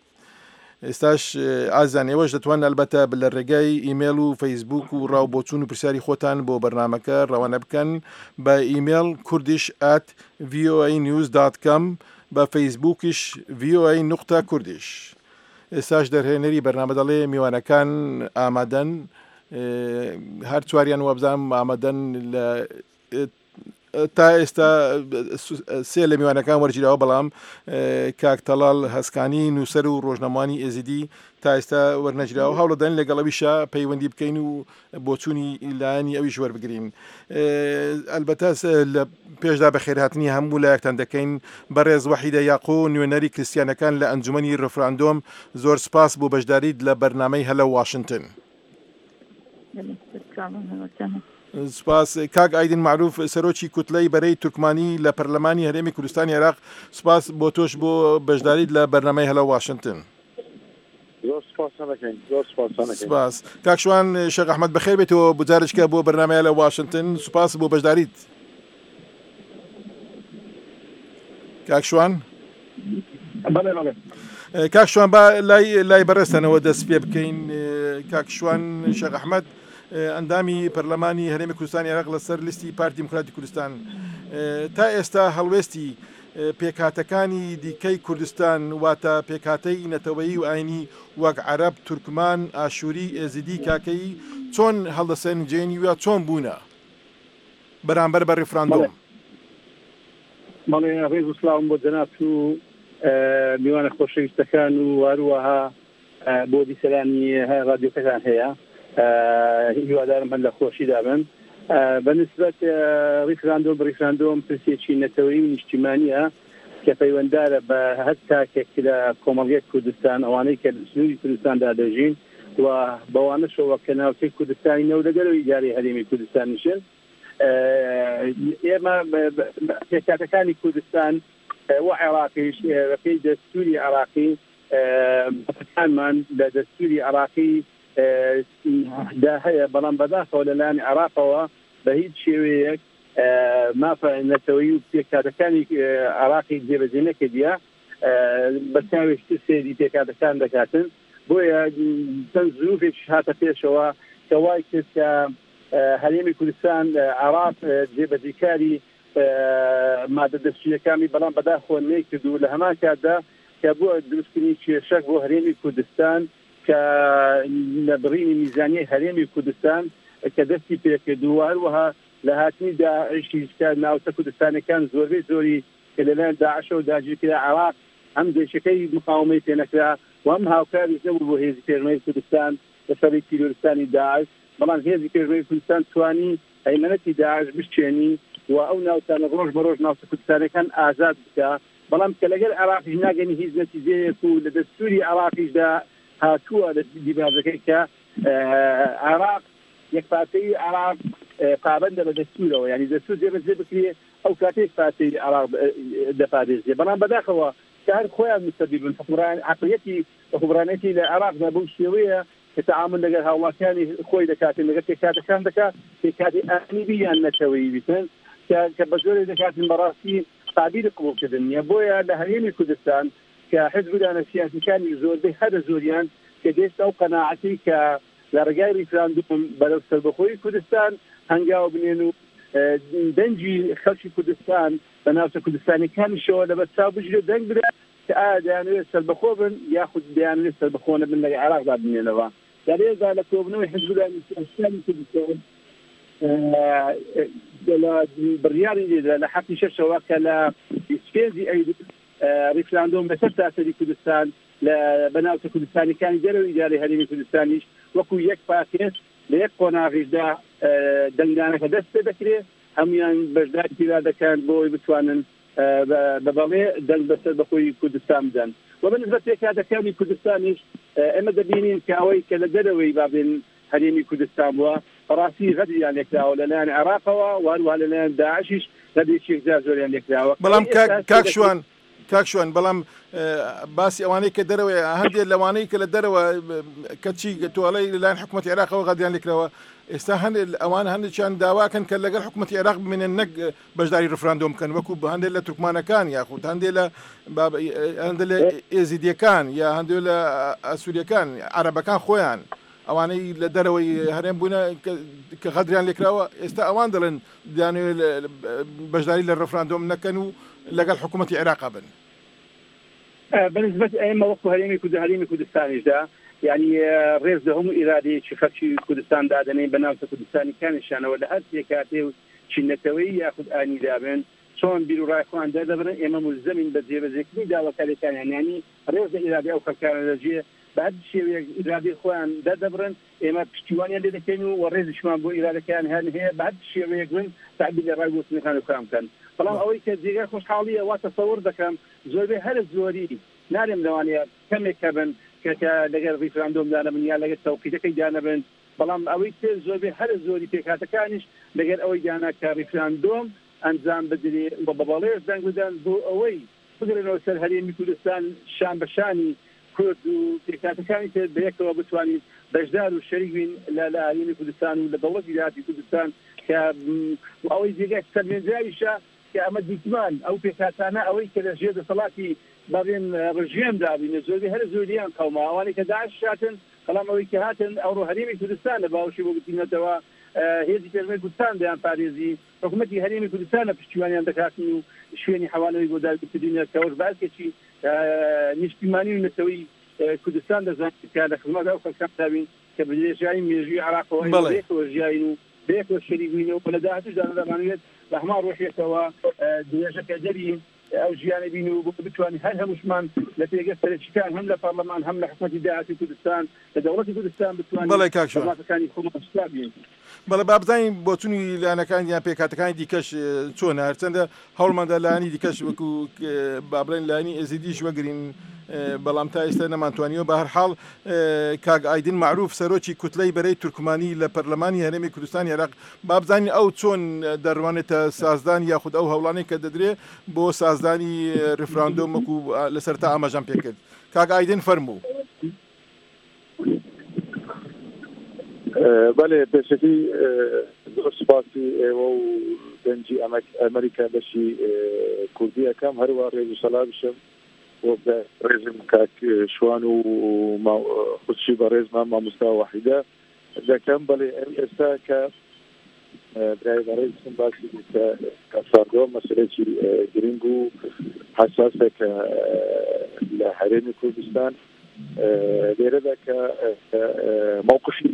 ئێستاش ئازان ئێوەش دەتوان ئەلبەتە لە ڕێگای ئیمێل و فەیسبوک و ڕاوبۆچوون و پرسیاری خۆتان بۆ بەرنامەکە ڕەوانە بکەن بە ئیمێل کوردیش ئات ڤی ئۆ ئەی نیوز دات کۆم بە فەیسبووکیش ڤی ئۆ ئەی نوقتە کوردیش. ئێستاش دەرهێنەری بەرنامە دەڵێ میوانەکان ئامادەن، هەر چواریان وەبزانم ئامادەن لە تا ئێستا سێ لە میوانەکان وەرگیراوە، بەڵام کاک تەڵال هەسکانی نووسەر و ڕۆژنەمانی ئێزیدی تا ئێستا وەرنەگیراوە. هەوڵەدەن لەگەڵەویشە پەیوەندی بکەین و بۆچوونی لایەنی ئەویش وەربگرین. ئەلبەتە لە پێشدا بە خێرهاتنی هەموو لایەکتان دەکەین. بەڕێز وەحیدە یاقۆ نوێنەری کریستیانەکان لە ئەنجومەنی ڕفراندۆم، زۆر سپاس بۆ بەشداریت لە بەرنامەی هەلە واشنگتن. سپاس کاک ئایدین معروف سەرۆکی کوتلەی بەرەی تورکمانی لە پەرلەمانی هەرێمی کوردستانی عێراق سپاس بۆ تۆش بۆ بەشداریت لە بەرنامەی هەلە واشنگتن. سپاس کاکشوان شێخ ئەحمەد بەخێر بێتەوە بجارشکە بۆ بەرنامەیە لە واشنگتن سوپاس بۆ بەشداریت. کاکشوان کاکشوان با لای لای بەڕێستانەوە دەست پێ بکەین. کاکشوان شێخ ئەحمەد ئەندامی پەرلەمانی هەرێمی کوردستانی عێراق لەسەر لیستی پارتی دیموکراتی کوردستان تا ئێستا هەڵوێستی پێکهاتەکانی دیکەی کوردستان واتە پێکهاتەی نەتەوەیی و ئاینی وەک عەرەب، تورکمان، ئاشووری، ئێزیدی کاکەی چۆن هەڵدەسەنجێنی وە چۆن بوونە بەرامبەر بە ڕێفراندۆم؟ مەڵێ ڕێز و سڵاوم بۆ جەناب و میوانە خۆشەویستەکان و هەروەها بۆ بیسەرانی رادیۆکەکان هەیە هیوادارم هەن لە خۆشیدا بن. بەنسبەت ڕیفراندۆم ڕیفراندۆم پرسێکی نەتەوەیی و نیشتیمانیە کە پەیوەنددارە بە هەر تاکێک لە کۆمەڵگەی کوردستان ئەوانەی کە سنووری کوردستاندا دەژین و بەوانەشەوە کە ناوچەی کوردستانی نەو لەگەرەوەی ئیدارەی هەرێمی کوردستان نشن. ئێمە پێکهاتەکانی کوردستان و عێراقیش بەپێی دەستوری عێراقی بەکانمان لە دەستوری عێراقی دا هەیە بەڵام بەداخەوە لەلایەن عێراقەوە بە هیچ شێوەیەک مافە نەتەوەیی و پێکهاتەکانی عێراقی جێبەجێ نەکردیە بە چاوێشتی سێری پێکهاتەکان دەکاتن. بۆیە چەند زروفێکی هاتە پێشەوە کە وای کرد کە هەرێمی کوردستان عێراق جێبەجێکاری مادە دەستچینەکانی بەڵام بەداخەوە نەیکردو لە هەمان کاتدا کە بۆ دروستکردنی کێشەک بۆ هەرێمی کوردستان کە نەبڕینی میزانی هەرێمی کوردستان کە دەستی پێکردو هەروەها لە هاتنی داعشی ناوچە کوردستانەکان زۆربەی زۆری کە لەلایەن داعش و داگیرکرا عێراق ئەم دێشەکەی مقاومەی پێنەکرا و ئەم هاوکاری نەبوو بۆ هێزی پێشمەرگەی کوردستان لەسەری تیرۆریستانی داعش، بەڵام هێزی پێشمەرگەی کوردستان توانی هەیمەنەتی داعش بشکێنی و ئەو ناوچانە ڕۆژ بە ڕۆژ ناوچە کوردستانەکان ئازاد بکە. بەڵام کە لەگەر عێراقیش ناگەنی هیچ نەتیجەیەک و لە دەستوری عێراقیشدا هاتووە لە دیبازەکەی کە عێراق یەکپارتەی عێراق پابەندە بە دەستورەوە، یعنی دەستور جێبەجێ بکرێ ئەو کاتێک پارتەی عێراق دەپارێزێ. بەڵام بەداخەوە کە هەر خۆیان مستەبیبن عەقڵیەتی حکمڕانێتی لە عێراقدا بەو شێوەیە کە تەعامل لەگەر هاوڵاتیانی خۆی دەکاتن لەگەر پێکهاتەکان دەکات پێکهاتی ئاینی یان نەتەوەیی بیتن کە بە زۆرێک دەکاتن بەڕاستی قابل قبولکردن نیە. بۆیە لە هەرێمی کوردستان کە حزب دانە سیاسیەکانی زۆربەی هەرە زۆریان کە دێستا ئەو قەناعەتی کە لە ڕێگای ریفراندۆم بەرەو سەربەخۆیی کوردستان هەنگاو بنێن و دەنگی خەڵکی کوردستان بە ناوچە کوردستانیەکانیشەوە لەبەر چاو بژرێ دەنگ بدرێت کە ئایا دەیانوێت سەربەخۆ بن یاخود دەیانوێت سەربەخۆ نەبن لە عێراقدا بنێنەوە. لەرێدا لە کۆبنەوەی حزب دانە سیاسیەکانی کوردستان بڕیاری لێدا لە حەقی شەشەوە کە لە ئیسپێنزی ئەیدی ریفراندۆم بەسەر تاسەری کوردستان لە بەناوچە کوردستانیەکانی دەرەوەی ئیدارەی هەرێمی کوردستانیش وەکو یەک پاکێت لە یەک قۆناغیشدا دەنگدانەکە دەست پێ دەکرێت هەمویان بەشداری پیدا دەکەن بۆی بتوانن بەبەڵێ دەنگ بەسەر بەخۆی کوردستان بدەن. و بەنسبەت پێکهاتەکانی کوردستانیش ئێمە دەبینین کە ئەوەی کە لە دەرەوەی بابێن هەرێمی کوردستان بووە بەڕاستی غەدریان لێکراوە لەلایەن عێراقەوە و هەروەها لەلایەن داعشیش غەدرێکێکدا زۆریان لێکراوە. بەڵام کاکشوان کاکشوان بەڵام باسی ئەوانەی کە دەرەوەی هەندێک لەوانەی کە لە دەرەوە کەچی تۆڵەی لەلایەن حکوومەتی عێراقەوە غەدریان لێکراوە ئێستا هەندێک ئەوان هەندێکیان داواکەن کە لەگەڵ حکوومەتی عێراق بمێنن نەک بەشداری ڕفراندۆم بکەن وەکو هەندێک لە تورکمانەکان یاخود هەندێک لە هەندێک لە ئێزیدیەکان یا هەندێک لە ئەسووریەکان عەرەبەکان خۆیان ئەوانەی لە دەرەوەی هەرێم بوونە کە غەدریان لێکراوە ئێستا ئەوان دەڵێن دەیانوێت بەشداری لە ڕفراندۆم نەکەن و لەگەڵ حکوومەتی عێراقا بن. بەنسبەت ئێمە وەکو هەرێمی کورد هەرێمی کوردستانیشدا یعنی ڕێز لە هەموو ئیرادەیەکی خەڵکی کوردستان دادەنێن بە ناوچە کوردستانیەکانیشانەوە لە هەر پێکاتێ و چینەتەوەی یاخود ئانی دابن چۆن بیر و ڕایخۆیان دەردەبرن ئێمە ملزەمین بە جێبەجێکردنی داواکاریەکانیان ینی ڕێز لە ئیرادەی ئەو خەڵکانە دەجێ بە هەر شێوەیەک ئیرادەی خۆیان دەردەبرن ئێمە پشتیوانیان لێ دەکەین و ڕێزیشمان بۆ ئیرادەکان هەن هەیە بە هەر شێوەیەک بن تعبیر لە ڕای گوتنەکانی خۆیان بکەن. بەڵام ئەوەی کە جێگای خۆشحاڵیە وا تەسەوور دەکەم زۆربەی هەر زۆری نارێم لەوانەیە کەمێک کە بن کە لەگەر ریفراندۆم دانەبن یا لەگەر تەوقیتەکەی دانەبن بەڵام ئەوەی تێ زۆربەی هەر زۆری پێکاتەکانیش لەگەر ئەوەی دانا کە ریفراندۆم ئەنجام بدرێ بە بەڵێز دەنگ بدەن بۆ ئەوەی بگرنەوە سەر هەرێمی کوردستان شان بەشانی کورد و پێکاتەکانی تر بەیەکەوە بتوانین بەشدار و شەریک بین لە لە هەرێمی کوردستان و لە دەوڵەتی داهاتی کوردستان کە ئەوەی جێگای سەرمێنجاریشە کە ئەمە دیتمان ئەو پێکاتانە ئەوەی کە لە ژێر دەسەڵاتی بەڵێن ڕژێم دابینە زۆری هەر زۆریان قەوما ئەوانەی کە داعش هاتن بەڵام ئەوەی کە هاتن ئەوڕۆ هەرێمی کوردستان لە باوشی بۆ بتینەتەوە هێزی پێرمەی کوردستان دەیان پارێزی حکوومەتی هەرێمی کوردستان لە پشتیوانیان دەکاتن و شوێنی حەوانەوەی بۆ دارگرتنە کەەوەش باسکێکی نیشتیمانی و نەتەوەی کوردستان دەزانێت کە لە خزمەت ئەو خەڵکان دابین کە بەژێژایی مێژووی عراقەوە بەیەکەوە ژیاین و بەیەکەوە شەریک بووینەوە بە لە داهاتووشدا دەمانوێت بە هەمان ڕۆژێکەوە درێژەکە دەری ئەو ژیانە بین و بتوانین هەر هەمووشمان لە پێگە سەرچکان هەم لە پارلەمان هەم لە حکوومەتی داهاتی کوردستان لە دەوڵەتی کوردستان بتوانین وڵاتەکانی خۆمان شتابین. بەڵێ با بزانین بۆچوونی لایەنەکان یان پێکاتەکانی دیکەش چۆنە هەرچەندە هەوڵماندا لایەنی دیکەش وەکو با بڵێن لایەنی ئێزیدیش وەگرین بەڵام تا ئێستا نەمانتوانیەوە بە هەرحاڵ کاک ئایدین معروف سەرۆکی کوتلەی بەرەی تورکمانی لە پەرلەمانی هەرێمی کوردستانی عێراق با بزانین ئەو چۆن دەڕوانێتە سازدان یاخود ئەو هەوڵانەی کە دەدرێت بۆ سازدانی ریفراندۆم وەکو لەسەرتا ئاماژەم پێکرد. کاک ئایدین فەرموو. بەڵێ پێشەکی زۆر سپاسی ئێوە و دەنجی ئەمریکا بەشی کوردی ئەەکەم هەروە ڕێز و سەلا بشم بۆ ڕێزم کاک شوان و خوشی بە ڕێزمان مامۆستا وحیدە دەکەم. بەڵێ ئێستا کە برای بەڕێزم باسی کەفاردۆ مەسلەی گرنگ و حساسە کە لە هەرێمی کوردستان لێرەدا کە مووقفی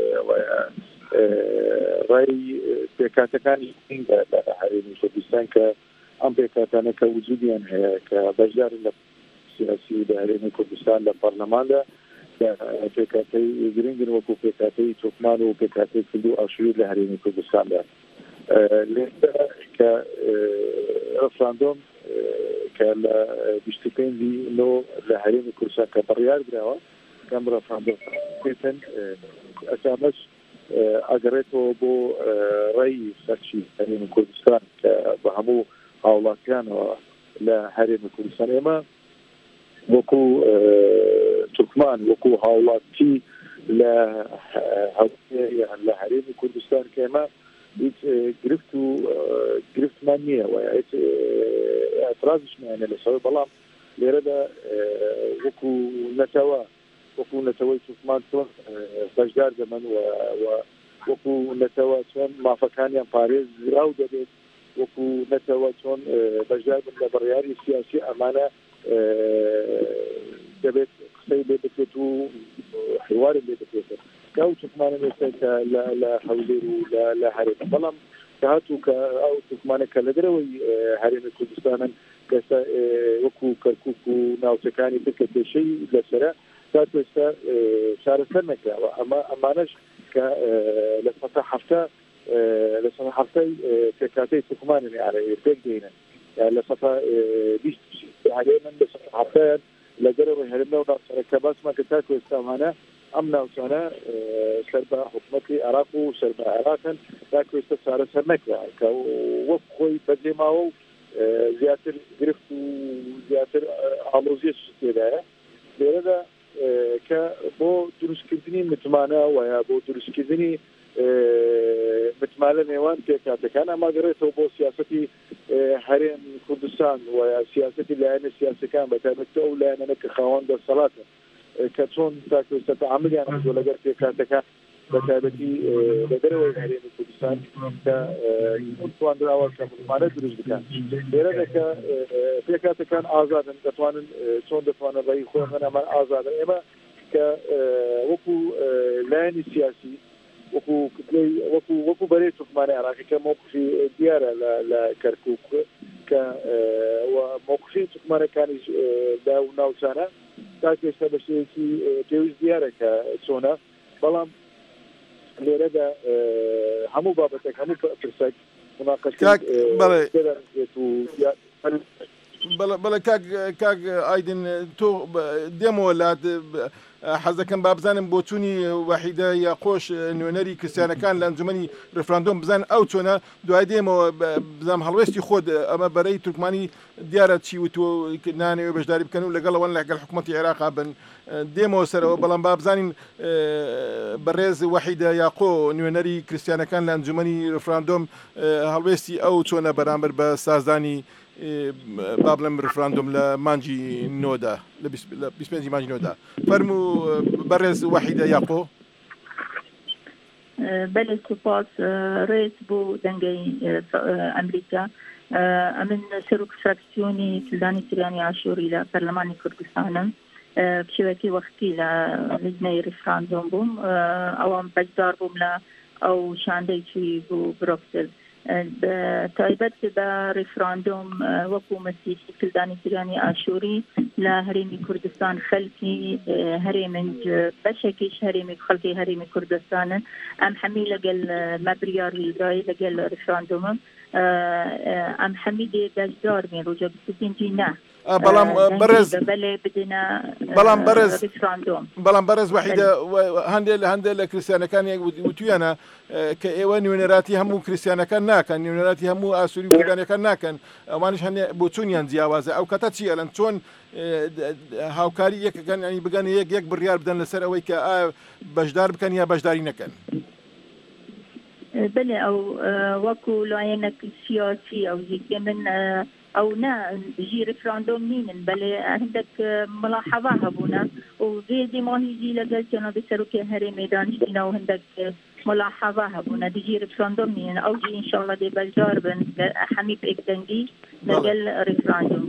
ڕای پێکاتەکانی لە هەرێمی کوردستان کە ئەم پێکاتانە کە وجودیان هەیە کە بەشدار لە سیاسی لە هەرێمی کوردستان لە پەرلەماندا پێکاتەی گرنگن وەکو پێکاتەی تورکمان و پێکاتەی کرد و ئاشوری لە هەرێمی کوردستاندا لێرەدا کە ڕفراندۆم کە لە بیست و پێنجی نۆ لە هەرێمی کوردستان کە بڕیار براوە کەم ڕفراندۆم پێتن ئەسامەش ئەگەڕێتەوە بۆ ڕێی سەرچی هەرێمی کوردستان کە بە هەموو هاوڵاتیانەوە لە هەرێمی کوردستان ئێمە وەکو تورکمان وەکو هاوڵاتی لە لە هەرێمی کوردستان کە ئێمە هیچ گرفت و گرفتمان نییە و هیچ ئەترازشمانە لەسەوەی بەڵام لێرەدا وەکو نەتەوە وەکو نەتەوەی تورکمان چۆن بەشدار دەمەن و وەکو نەتەوە چۆن مافەکانیان پارێز راو دەبێت وەکو نەتەوە چۆن بەشدار بن لە بڕیاری سیاسی ئەمانە دەبێت قسەی لێ بکرێت و حوارێک لێ بکرێتە کە ئەو تورکمانە مێستا لە هەولێر و لە هەرێمە بەڵام کە هاتوو کە ئەو تورکمانە کە لە دەرەوەی هەرێمی کوردستانن کەستا وەکو کەرکووک و ناوچەکانی تر کە پێشەی لەسەرە تا ئێستا چارەسەر نەکراوە ئەمە ئەمانەش کە لە سەتا هەفتە لە سەتا هەفتەی پێکاتەی تورکمانن یانە پێک دێنن لە سەتا بیست هەرێمن لە سەتا هەفتەیان لە دەرەوەی هەرێمە و ناوچانە کە باسمان کە تاکو ئێستاوانە ئەم ناوچانە سەر بە حکوومەتی عێراق و سەر بە عێراقن تاکو ئێستا چارەسەر نەکرا کە وەک خۆی بەجێماوە و زیاتر گرفت و زیاتر ئالۆزیە تێدایە لێرەدا کە بۆ دروستکردنی متمانە وە بۆ دروستکردنی متمانە نێوان پێکاتەکان ئاماگەڕێتەوە بۆ سیاسەتی هەرێم کوردستان و سیاسەتی لایەنە سیاسەکان بەتایبەتی ئەو لایەنانە کە خاوەن دەسەڵاتن کە چۆن تاکو ئێستا تەعاملیان هەبوو لەگەڵ پێکاتەکان بەتایبەتی لە دەرەوەی هەرێمی کوردستان کە توانراوە کە متمانە دروست بکەن لێرەدا کە پێکاتەکان ئازادن دەتوانن چۆن دەتوانن ڕێی خۆیان ئەمان ئازادن ئێمە کە وەکو لایەنی سیاسی وەکو وەکو وەکو بەرەی تورکمانی عێراقی کە مووقفی دیارە لە کەرکووک کە مووقفی تورکمانەکانی دا و ناوچانە تاکو ئێستا بە شێوەیەکی پێویست دیارە کە چۆنە بەڵام لێرەدا هەموو بابەتێک هەموو پرسێک مناقەشێت و بەڵە کاک ئایدن تۆ دێمەوە لات حەزەکەم با بزانم بۆ چوونی وحیدە یا خۆش نوێنەری کریسیانەکان لە ئەنجومەنی ڕفراندۆم بزان ئەو چۆنە دوای دێمەوە بزانام هەڵوێستی خۆت ئەمە بەرەی تورکمانی دیارە چی و تۆ نانەوێ بەشداری بکەن و لەگەڵەوە لەگەڵ حکوومەتی عێراقا بن دێمەوە سەرەوە بەڵام با بزانین بەڕێز وحیدە یاقۆ نوێنەری کریسیانەکان لە ئەنجومەنی ڕفراندۆم هەڵوێستی ئەو چۆنە بەرامبەر بە سازانی با بڵێم ڕفراندۆم لە مانجی نۆدا لە بیست و پێنجی مانجی نۆدا فەرموو بەڕێز وحیدە یاقۆ. بەڵێ سوپاس ڕێز بوو دەنگەی ئەمریکا ئەمن سەرۆک فراکسیۆنی کلدانی سریانی عاشوری لە پەرلەمانی کوردستانم بشێوەیەکی وەختی لە لجنەی ڕفراندۆم بووم ئەوان بەشدار بووم لە ئەو شاندەی چووی بوو بروکسل تایبەت بە ڕفراندۆم وەکو مەسیحی کلدانی سریانی عاشوری لە هەرێمی کوردستان خەلکی هەرێمنج بەشێکیش هەرێمی خەڵکی هەرێمی کوردستانن ئەم هەمی لەگەل مەبریاری دای لەگەل ڕفراندۆمم ئەم هەمی دێ بەشدار بین ڕۆژە بیست و پێنجی نه بەڵام بەڕێز بەڵام بەڕێز ڕفراندۆم بەڵام بەڕێز وحیدە هەندێک لە هەندێک لە کریسیانەکانی وتویانە کە ئێوە نوێنەراتی هەموو کریسیانەکان ناکەن نوێنەراتی هەموو ئاسووری و کوردانیەکان ناکەن ئەوانش هەندێک بۆ چوونیان جیاوازە ئەو کەتە چی ئەلەن چۆن هاوکاری یەکەکەن ینی بگەن یەک یەک بڕیار بدەن لەسەر ئەوەی کە ئایا بەشدار بکەن یا بەشداری نەکەن. بله ئەو وەکو لایەنە سیاسی ئەو یەکێ من ئەو نا ژی ڕفراندۆم نینن بەڵێ هەندێک ملاحەڤا هەبوونە و زێدی ماهیجی لەگەل جەنابی سەرۆکی هەرێمی دانیشتینە و هەندێک ملاحەڤا هەبوونە دیژی ڕفراندۆم نینن ئەو جی ئینشاءڵڵا دێ بەشدار بن هەمی پێکدەنگی لەگەل ڕفراندۆم.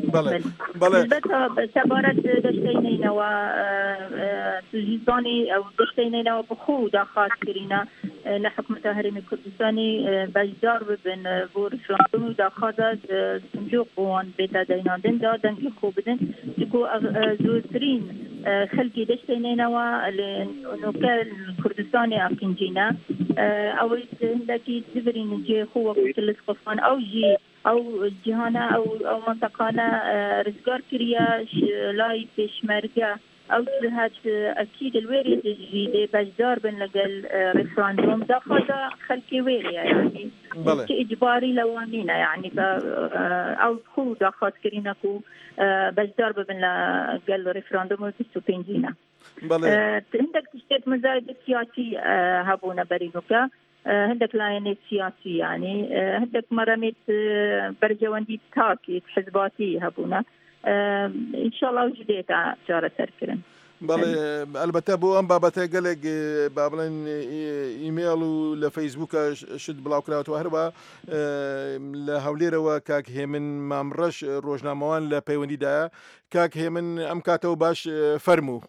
سەبارەت دەشتینینەوە سوژیزانی ئەو دەشتینینەوە بخۆ داخوازکرینە لە حکوومەتە هەرێمی کوردستانی بەشدار ببن بۆ ڕفراندۆم و داخوازە سنجۆق بۆوان بێتە دەیناندندا دەنگی خۆ بدن چکۆ زۆرترین خەلکی دەشتینینەوە نۆکە کوردستانی ئاکینجینە ئەوەی هەندێکی دبرین جێ خۆ وەکو تلسقۆفان ئەو ژی ئەو جیهانە ئەو ئەو منتەقانە ڕزگار کریە لای پێشمەرگە ئەو هات ئەکید الوێری دژی دێ بەشدار بن لەگەل ڕفراندۆم داخوازە خەلکی وێریە یعنی ئیجباری لەوانینە یعنی بە ئەو خۆ داخوازکرینەک و بەشدار ببن لەگەل ڕفراندۆم و بیست و پێنجینە. هەندێک تشتێت مزایدە سیاسی هەبوونە بەرینوکە هەندێک لایەنێ سیاسی یعنی هەندێک مەرەمێت بەرجەوەندی تاکی حزباتی هەبوونە ئینشاءڵڵا و جدێتە چارەسەرکردن. بەڵێ ئەلبەتە بۆ ئەم بابەتە گەلێک با بڵێن ئیمێڵ و لە فەیسبووکە شت بڵاوکراوەوە هەروە لە هەولێرەوە کاک هێمن مامڕەش ڕۆژنامەوان لە پەیوەندیدایە کاک هێمن ئەم کاتەوە باش فەرموو.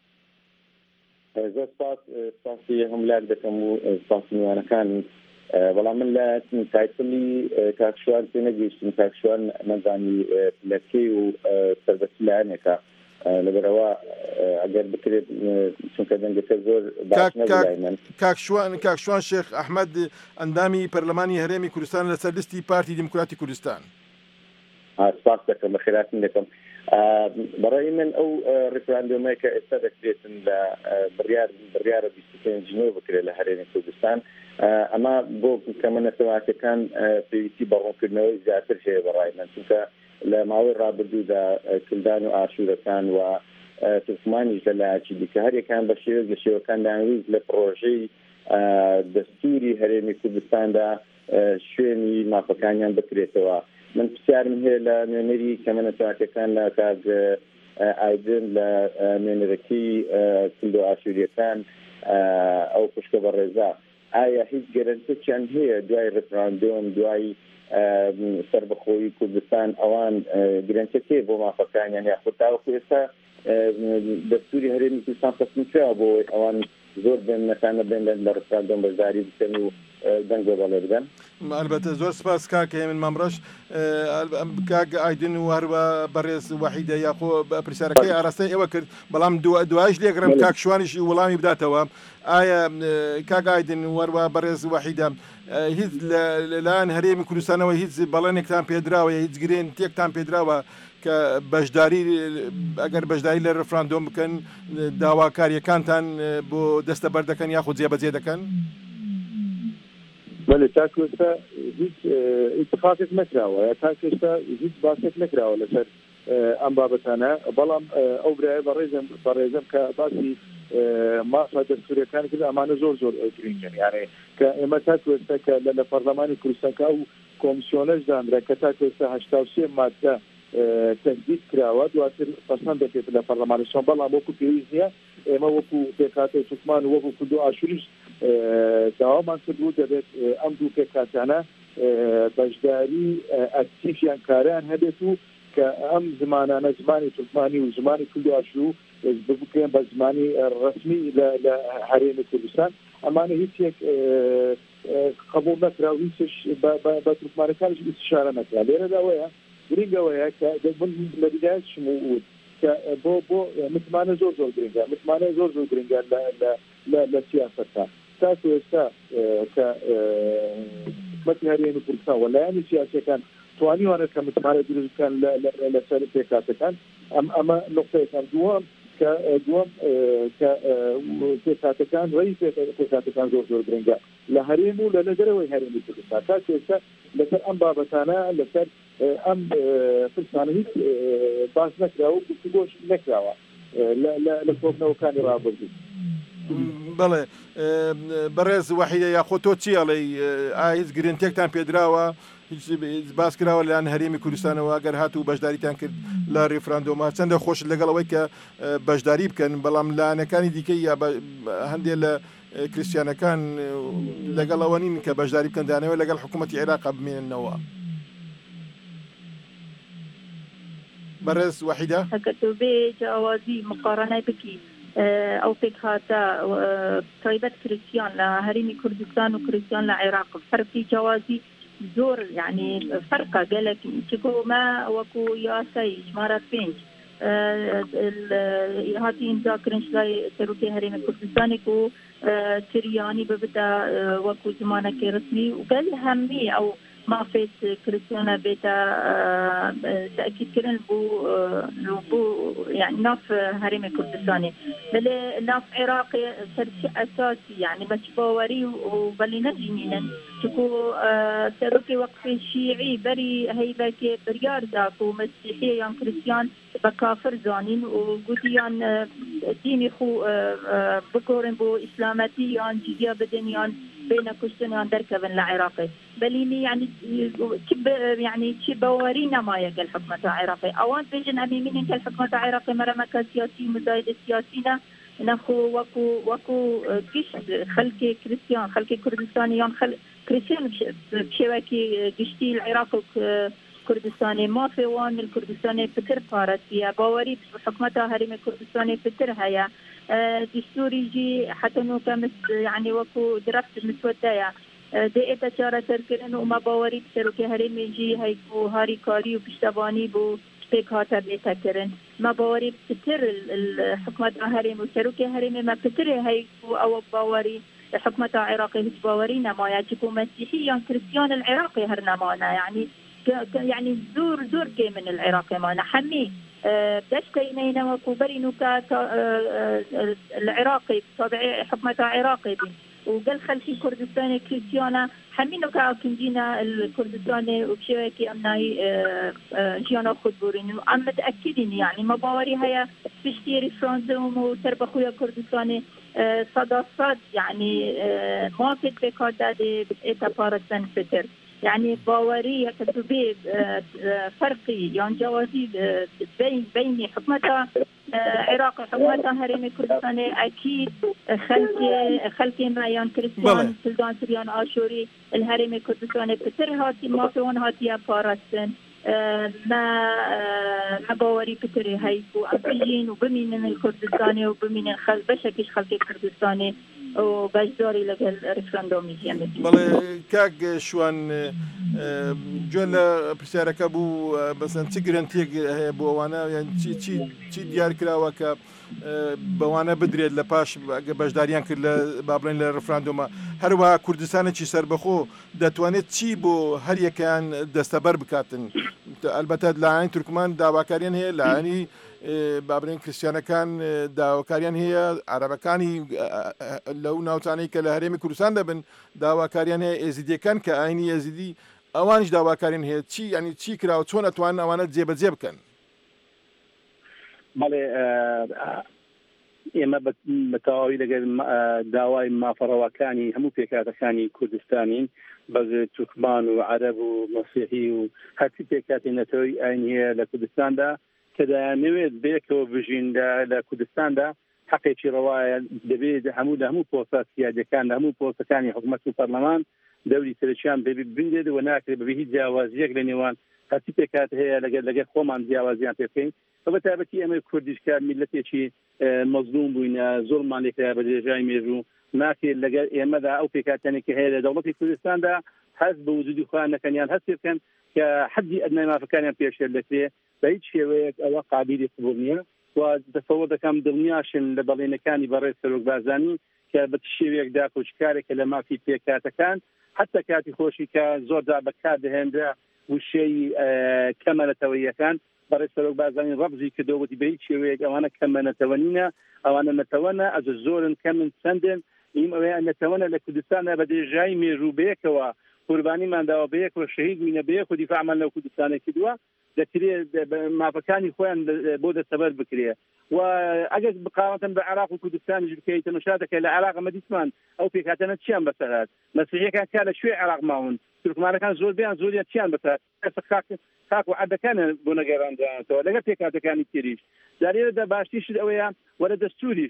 زۆر سپاس سپاسی هەمولار دەکەم و سپاسی میوانەکان بەڵام من لە تایتڵی کاکشوان پێ نەگەیشتم کاکشوان نەزانی لەکەی و سەربەتی لایەنێکە لەبەرەوە ئەگەر بکرێت چونکە دەنگەکە زۆر باش نەبوو من کاکشوان کاکشوان شێخ ئەحمەد ئەندامی پەرلەمانی هەرێمی کوردستان لەسەر لیستی پارتی دیموکراتی کوردستان. سپاس دەکەم بەخێراتن دەکەم. بەڕای من ئەو ڕفراندۆمەیە کە ئێستا دەکرێتن لە بڕیار بڕیارە بیست و پێنجینەوە بکرێت لە هەرێمی کوردستان ئەمە بۆ کەمە نەسەواتەکان پێویستی بەڕوونکردنەوەی زیاتر هەیە بەڕای من چونکە لە ماوەی ڕابردوودا کلدان و ئاشوورەکان و تورکمانیش لەلایەکی دیکە هەرێکان بە شێوەیەک لە شێوەکان داویست لە پرۆژەی دەستوری هەرێمی کوردستاندا شوێنی مافەکانیان بکرێتەوە. من پرسیارم هەیە لە نوێنەری کەمە نەسەواتەکان لە کاک ئایدن لە نوێنەرەکەی کلد و ئاشووریەکان ئەو خوشکە بەڕێزا ئایا هیچ گەرەنتێکیان هەیە دوای ڕفراندۆم دوای سەربەخۆیی کوردستان ئەوان گرنگەکێ بۆ مافەکانیان یاخود تاوەکو ئێستا دەستوری هەرێمی کوردستان قسم کرا بۆ ئەوان زۆر بێنەکانە بێن لە ڕفراندۆم بەشداری بکەن و دەنگ بەڵێ بدەن. البته زۆر سپاس کاکە من مامڕۆژ کاک ئایدن و هەروە بەڕێز وحیدە یاخۆ پرسیارەکەی ئاراستەی ئێوە کرد بەڵام دوایش لێگرم کاک شوانیشی وەڵامی بداتەوە. ئایا کاک ئایدن وەروە بەڕێز وحیدە هیچ لەلایەن هەرێمی کوردستانەوە هیچ بەڵێنێکتان پێدراوە هیچ گرێن تێکتان پێدراوە کە بەشداری ئەگەر بەشداری لە ڕفراندۆم بکەن داواکاریەکانتان بۆ دەستە بەردەکەن یاخود جێبەجێ دەکەن؟ بەێ تاکوێستا هیچ ئیتفاقێک نەکراوە یا تاکێستا هیچ باسێک نەکراوە لەسەر ئەم بابەتانە بەڵام ئەو برایە بەڕێزم بەڕێزم کە باسی مافە دەستوریەکانی کرد ئەمانە زۆر زۆر گرنگن یانێ کە ئێمە تاکوێستا کە لە پەرلەمانی کوردستانکە و کۆمیسیۆنەش دانرا کە تاکوێستا هەشتا و سێ مادە تەجدید کراوە دواتر پەسەند دەکرێت لە پەرلەمانیشان بەڵام وەکو پێویست نییە ئێمە وەکو پێکاتەی سوکمان و وەکو کردو ئاشوریش داوامان کردبوو دەبێت ئەم دوو پێکاتانە بەشداری ئەکتیفیان کاریان هەبێت و کە ئەم زمانانە زمانی تورکمانی و زمانی کردو ئاشوو بکەن بە زمانی ڕسمی لە هەرێمی کوردستان ئەمانە هیچێک قبول نەکرا و هیچش بە تورکمانەکانش استشارە نەکرا لێرەداوەیە گرنگەوەیە کە لە بدایەت شمول کە بۆ بۆ متمانە زۆر زۆر گرنگە متمانە زۆر زۆر گرنگە لە سیاسەتە تاسو ئێستا کە حکومەتی هەرێمی کوردستان وەلایانی سیاسیەکان توانیوانە کە متمانە دروست بکەن لەسەر پێکاتەکان ئەم ئەمە نقطەیەکان دووەم کە دووەم کە پێکاتەکان ڕێی پێکاتەکان زۆر زۆر گرنگە لە هەرێم و لە لەدەرەوەی هەرێمی کوردستان تاسو ئێستا لەسەر ئەم بابەتانە لەسەر ئەم پرسانە هیچ باس نەکراوە گفتوگۆش نەکراوە لە کۆبنەوەکانی ڕابردوو. بەڵێ بەڕێز وحیدە یاخۆ تۆ چی ئەڵێ ئایا هیچ گرنگتێکتان پێدراوە هیچ باس کراوە لەلایەن هەرێمی کوردستانەوە ئەگەر هاتوو بەشداریتان کرد لە ڕێفراندۆمە چەندە خۆش لەگەڵەوەی کە بەشداری بکەن بەڵام لایەنەکانی دیکەی یا هەندێک لە کریسیانەکان لەگەڵەوە نین کە بەشداری بکەن دانەوە لەگەڵ حکوومەتی عێراق بمێننەوە. بەڕێز وحیدە ئەگەر تۆ بێ جیاوازی مقارنەی بکی ئەو پێک هاتە تایبەت کریسیان لە هەرێمی کوردستان و کریسیان لە عێراق فەرقی جیاوازی زۆر یعنی فەرقە گەلێک چکۆمە وەکو یاسای ژمارە پێنج هاتی ئیمزاکردن لای سەرۆکی هەرێمی کوردستانێک و تریانی ببتە وەکو زمانێکی ڕسمی و گەل هەمووی ئەو مافێت کریسیانە بێتە تأکیدکردن بۆ بۆ يعني ناف هەرێمی کوردستانی بەلێ ناف عێراقی سەرچی ئەساسی يعني بەچ باوەری و بەلێ نەجینینن چکو سەرۆکی وەقفی شیعی بەری هەیبەکێ بریار دا و مەسیحی یان کریسیان بە کافر زانین و گوتیان دینی خو بگۆڕن بۆ ئیسلامەتی یان جزیە بدەن یان بين كشتنيان دركبن العراقي بليني يعني يعني شي باورينا ما يقل الحكومة العراقية اوان بيجن اميمين كالحكومة العراقية مرمكا سياسي مزايد سياسينا نخو وكو وكو كيش خلقي كريستيان خلقي كردستانيان خل كريستيان بشبكي قشتي العراق كردستاني ما في وان الكردستاني بتر بارتيا باوري حكومة هرم كردستاني بتر هيا دستوري جي حتى نو كمس يعني وكو درفت مسودايا دي اتا چارة تركرن وما باوري بسروكي هرمي جي هيكو هاري كاري وبشتباني بو بيك هاتا بيتا كرن ما باوري بتر الحكومة هرم وسروكي هرمي ما بتر هيكو او باوري الحكومة العراقية هج باورينا ما يجيكو مسيحيا كريستيان العراقي هرنمانا يعني يعني زور زور كي من العراقي مانا حمي بداش كاينين وكوبري نوكا العراقي طبيعي حكومة العراقي بين وقال خلفي كردستاني كريستيانا حمي نوكا كنجينا الكردستاني وبشوكي امناي جيانا خدبورين ام متاكدين يعني ما باوري هيا بشتيري فرانزوم وتربخويا كردستاني صدا صد يعني ما في بكادا دي بتاتا بارتن فتر يعني باورية كتبي فرقي يعني جوازي بين بين حكومة عراق حكومة هرم كردستان أكيد خلقي خلقي ما يان كريستيان سلطان سريان آشوري الهرم كردستان بتر هاتي ما في ون هاتي بارستن ما ما باوري بتر هيكو أبيين وبمين الكردستاني وبمين الخل بشكل خلقي كردستاني و بەشداری لەگەڵ ڕفراندۆمی ژیان بەڵێ کاک شوان گوێن لە پرسیارەکە بوو بەسەن چی گرنتێک هەیە بۆ ئەوانە یان چی دیار کراوە کە بەوانە بدرێت لە پاش بەشداریان کرد لە با بڵێن لە ڕفراندۆمە هەروەها کوردستانێکی سربەخۆ دەتوانێت چی بۆ هەر یەکیان دەستەبەر بکاتن ئەلبەتە لایەنی تورکمان داواکاریان هەیە لایەنی بابرین کریسیانەکان داواکاریان هەیە عەرەبەکانی لەو ناوچانەی کە لە هەرێمی کوردستان دەبن داواکاریان هەیە ئێزیدیەکان کە ئاینی ئێزیدی ئەوانش داواکاریان هەیە چی ینی چی کراوە چۆن ئەتوانن ئەوانە جێبەجێ بکەن بەڵێ ئێمە بەتەواوی لەگەر داوای مافەڕەوەکانی هەموو پێکاتەکانی کوردستانین بەز تورکمان و عەرەب و مەسیحی و هەرچی پێکاتی نەتەوەی ئاین هەیە لە کوردستاندا کە دەیانەوێت بێکەوە بژین لە کوردستاندا حەقێکی ڕەوایە دەبێت هەموو لە هەموو پۆستە سیادەکان لە هەموو پۆستەکانی حکوومەت و پەرلەمان دەوری سەرچیان ببندێت و ناکرێت بە هیچ جیاوازیەک لە نێوان هەرچی پێکات هەیە لەگەر لەگەر خۆمان جیاوازیان پێ بکەین بە تایبەتی ئێمە کوردیشکە میلەتێکی مەزلوم بووینە زۆرمان لێکرا بە درێژای مێژوو ناکرێت لەگەر ئێمەدا ئەو پێکاتێکی هەیە لە دەوڵەتی کوردستاندا هەست بە وجودی خۆیان نەکەنیان هەست بکەن کە حەدی ئەدنای مافەکانیان پێشێر دەکرێت بە هیچ شێوەیەک ئەوە قابلی قبول نییە و دەسەوە دەکەم دڵنیاشن لە بەڵێنەکانی بەڕێز سەرۆک بازانی کە بە شێوەیەکدا کۆچکارێکە لە مافی پێکاتەکان حتا کاتی خۆشی کە زۆردا بەکار دەهێنرا وشەی کەمەنەتەوەیەکان بەڕێز سەرۆک بازانی ڕەبزی کردەوەتی بە هیچ شێوەیەک ئەوانە کەمەنەتەوە نینە ئەوانە نەتەوەنە ئەجە زۆرن کەمن چەندن ئیم ئەوەیە نەتەوەنە لە کوردستانە بە درێژایی مێژووبەیەکەوە قوربانیمانداوە بەیەک و شەهید بووینە بەیەک و دیفاعمان لەو کوردستانێکی دووە دەکرێت مافەکانی خۆیان بۆ دەستەبەر بکرێ و ئەگەر بقاوەتەن بە عێراق و کوردستانیش بکەیت تەماشا دەکەی لە عێراق مەدیسمان ئەو پێکاتەنە چیان بەسەرات مەسیحیەکان کا لە شوێ عێراق ماون تورکمانەکان زۆر بیان زۆریان چیان بەسەر خاک و عەدەکانە بۆ نەگەڕاندرانەوە لەگەر پێکاتەکانی تریش دارێرەدا باشتیشت ئەوەیە وەرە دەستوریش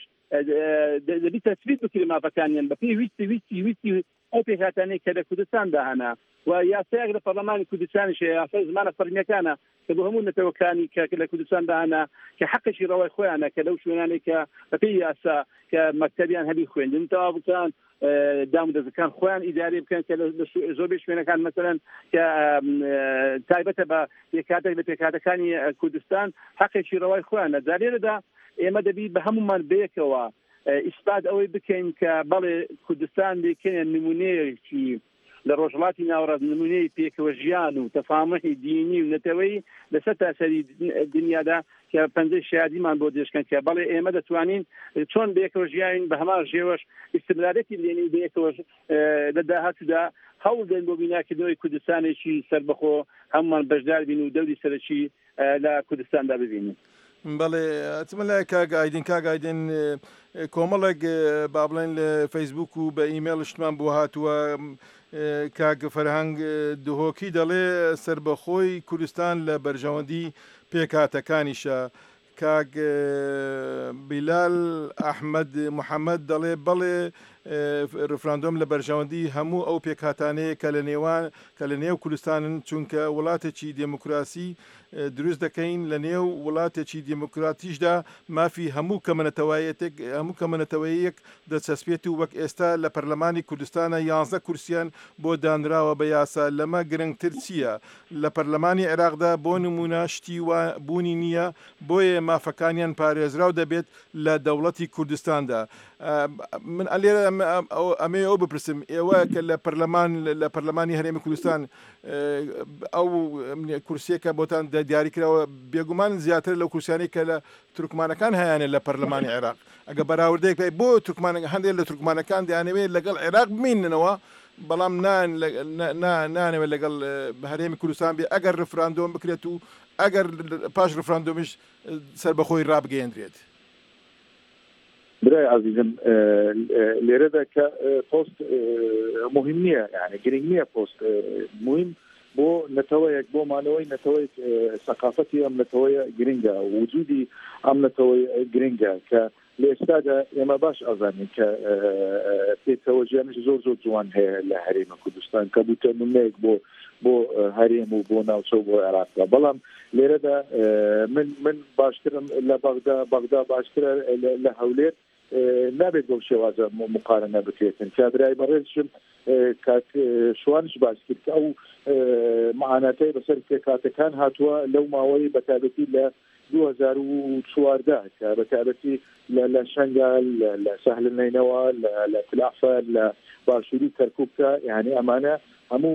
دەبی تەثبیت بکرێ مافەکانیان بەپێی ویستی ویستی ویستی ئەو پێکاتانەی کە لە کوردستاندا هەنا و یاسایەک لە پەرلەمانی کوردستانیش یاسای زمانە فەرمیەکانە کە بۆ هەموو نەتەوەکانی کە لە کوردستاندا هەنا کە حەقێکی ڕەوای خۆیانە کە لەو شوێنانەی کە بەپێی یاسا کە مەکتەبیان هەبی خوێندن تەواو بکەن دام و دەستەکان خۆیان ئیداری بکەن کە زۆربەی شوێنەکان مەسەرەن کە تایبەتە بە پێکاتێک لە پێکاتەکانی کوردستان حەقێکی ڕەوای خۆیانە دارێرەدا ئێمە دەبی بە هەمومان بێکەوە ئیسپات ئەوەی بکەین کە بەڵێ کوردستان لێکەیە نمونەیەکی لە ڕۆژهەڵاتی ناوەڕاست نمونەی پێکەوە ژیان و تەفاهمی دینی و نەتەوەی لەسەر تاسەری دنیادا کە پەنجەی شیادیمان بۆ دێشکەن کە بەڵێ ئێمە دەتوانین چۆن بەیەکەوە ژیاین بە هەمان ژێوەش ئیستمرارەتی لێنی بەیەکەوە لە داهاتوودا هەوڵ دێن بۆ بیناکردنەوەی کوردستانێکی سەربەخۆ هەمومان بەشدار بین و دەوری سەرەکی لە کوردستاندا ببینین. بەڵێ ئەچمە لای کاگایدین کاگایدن کۆمەڵێک با بڵێن لە فەیسبوک و بە ئیمێڵشتمان بۆ هاتووە کاک فەرهەنگ دهۆکی دەڵێ سربەخۆی کوردستان لە بەرژەوەندی پێکاتەکانیشە کاک بیلال ئەحمەد محەممەد دەڵێ بەڵێ ڕفراندۆم لە بەرژەوەندی هەموو ئەو پێکاتانەیە کە لە نێوان کە لە نێو کوردستانن چونکە وڵاتێکی دموکراسی دروست دەکەین لە نێو وڵاتێکی دیموکراتیشدا مافی هەموو کەمەنەتەوەیەک هەموو کەمەنەتەوەیەک دەچەسپێت و وەک ئێستا لە پەرلەمانی کوردستانە یانزە کورسیان بۆ دانراوە بە یاسا لەمە گرنگتر چییە لە پەرلەمانی عێراقدا بۆ نمونە شتی بوونی نییە بۆیە مافەکانیان پارێزراو دەبێت لە دەوڵەتی کوردستاندا من ئەلێرە ئەمێ ئەو بپرسم ئێوە کە لە پەرلەمان لە پەرلەمانی هەرێمی کوردستان ئەو کورسیەکە بۆتان دیاری کراوە بێگومان زیاتر لەو کورسیانی کە لە تورکمانەکان هەیەە لە پەرلەمانی عێراق ئەگە بەراوردەیەک بۆ تورکمانەکە هەندێک لە تورکمانەکان دەیانەوێت لەگەڵ عێراق بمیننەوە بەڵام نانەوێت لەگەڵ هەرێمی کوردستان بێ ئەگەر ڕفراندۆم بکرێت و ئەگەر پاش ڕفراندۆمیش سەربەخۆی ڕابگەیەندرێت. برای عزیزم لێرەدا کە پۆست مهم نییە یعنی گرنگ نییە پۆست مهم بۆ نەتەوەیەک بۆ مانەوەی نەتەوەی سەقافەتی ئەم نەتەوەیە گرنگە وجودی ئەم نەتەوەی گرنگە کە لە ئێستادا ئێمە باش ئازانین کە پێچەوەژیانش زۆر زۆر جوان هەیە لە هەرێمە کوردستان کە بوتە نمونەیەک بۆ بۆ هەرێم و بۆ ناوچە بۆ عێراقدا بەڵام لێرەدا من من باشترم لە بەغدا بەغدا باشترە لە هەولێر نابێت بەو شێوازە مقارنە بکرێتن کابرای بەڕێزشم کاک شوانش باس کرد کە ئەو معاناتەی بەسەر پێکاتەکان هاتووە لەو ماوەی بەتابەتی لە دو هزار و چواردە کە بەتابەتی لە شەنگال لە سەهل نینەوە لە تلافە لە باشووری کەرکووکە یعنی ئەمانە هەموو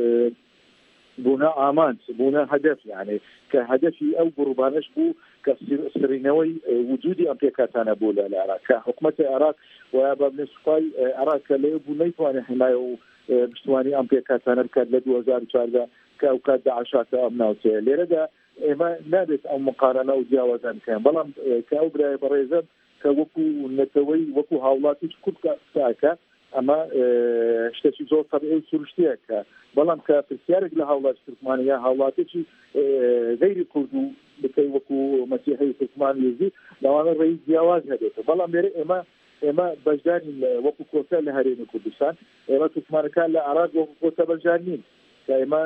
بوونە ئامانج بوونە هەدەف یعنی کە هەدەفی ئەو گروپانش بوو کە سرینەوەی وجودی ئەم پێکاتانە بوو لە عێراق کە حکوومەتی عێراق وە بە بنسپای عێراق کە لێ بوو نەیتوانێت حمایە و پشتوانی ئەم پێکاتانە بکات لە دو هزار و چواردە کە ئەو کات داعشاتە ئەم ناوچەیە لێرەدا ئێمە نابێت ئەو مقارنە و جیاوازان بکەین بەڵام کە ئەو برایە بەڕێزم کە وەکو نەتەوەی وەکو هاوڵاتی کورد کاکە ئەمە شتێکی زۆر تەبیعی و سروشتیە کە بەڵام کە پرسیارێک لە هاوڵات تورکمانیا هاوڵاتێکی غەیری کورد و بکەی وەکو مەسیحی تورکمان یزدی لەوانە ڕێی جیاواز هەبێتە بەڵام لێرە ئێمە ئێمە بەشدارین وەکو کۆتا لە هەرێمی کوردستان ئێمە تورکمانەکان لە عێراق وەکو کۆتا بەشدار نین کە ئێمە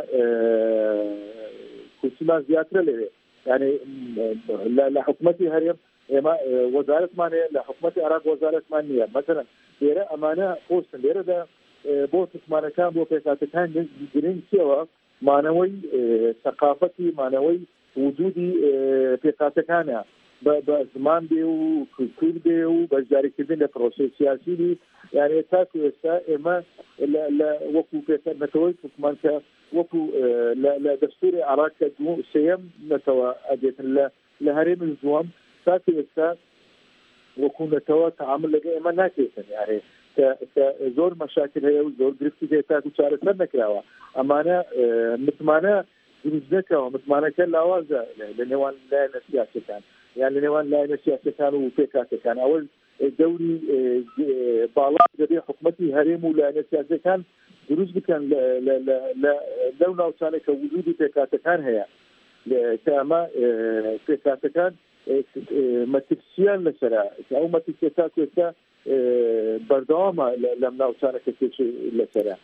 کورسیمان زیاترە لێرێ یعنی لە حکوومەتی هەرێم ئێمە وەزارەتمانەیە لە حکوومەتی عێراق وەزارەتمان نییە مەسەڵەن لێرە ئەمانە خۆستن لێرەدا بۆ تورکمانەکان بۆ پێکاتەکان گرنگ چیەوە مانەوەی ثەقافەتی مانەوەی وجودی پێکاتەکانە بە زمان بێ و کولتور بێ و بەشداریکردن لە پرۆسەی سیاسی یعنی تاکو ئێستا ئێمە وەکو پێکاتنەتەوەی تورکمان کە وەکو لە دەستوری عێراق کە سێیەم نەتەوە ئەدێتن لە هەرێمی دووەم تاکو ئێستا وەکو نەتەوە تەعامل لەگە ئێمە ناکرێتن یعنی کە زۆر مەشاکل هەیە و زۆر گرفتی هەیە تاکو چارەسەر نەکراوە ئەمانە متمانە دروست نەکەوە متمانەکە لاوازە لە نێوان لایەنە سیاسەکان یان لە نێوان لایەنە سیاسەکان و پێکاتەکان ئەوە دەوری باڵا دەبێ حکوومەتی هەرێم و لایەنە سیاسەکان دروست بکەن لەو ناوچانە کە وجودی پێکاتەکان هەیە کە ئەمە پێکاتەکان مەترسیان لەسەرە کە ئەو مەترسیە تاکو ئێستا بەردەوامە لەم ناوچانەکە پێچ لەسەرە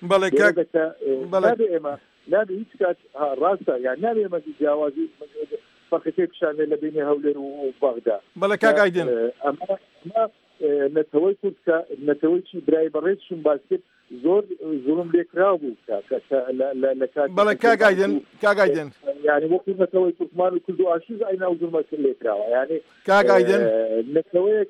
نابێ ئێمە نابێ هیچ کات ڕاستە یان نابێ ئێمە جیاوازی فەرقەکەی پیشانێ لە بینی هەولێر و بەغدا بەڵێ کاگایدن ئەمە نەتەوەی کورد کە نەتەوەیکی برای بەڕێزشم باس کرد زۆر زوڵم لێکراو بوو بەڵێ کاگایدن کاگایدن یعنی وەکو نەتەوەی تورکمان و کورد و ئاشوز ئەی ناو زوڵمە لێکراوە یعنی کاگایدن نەتەوەیەک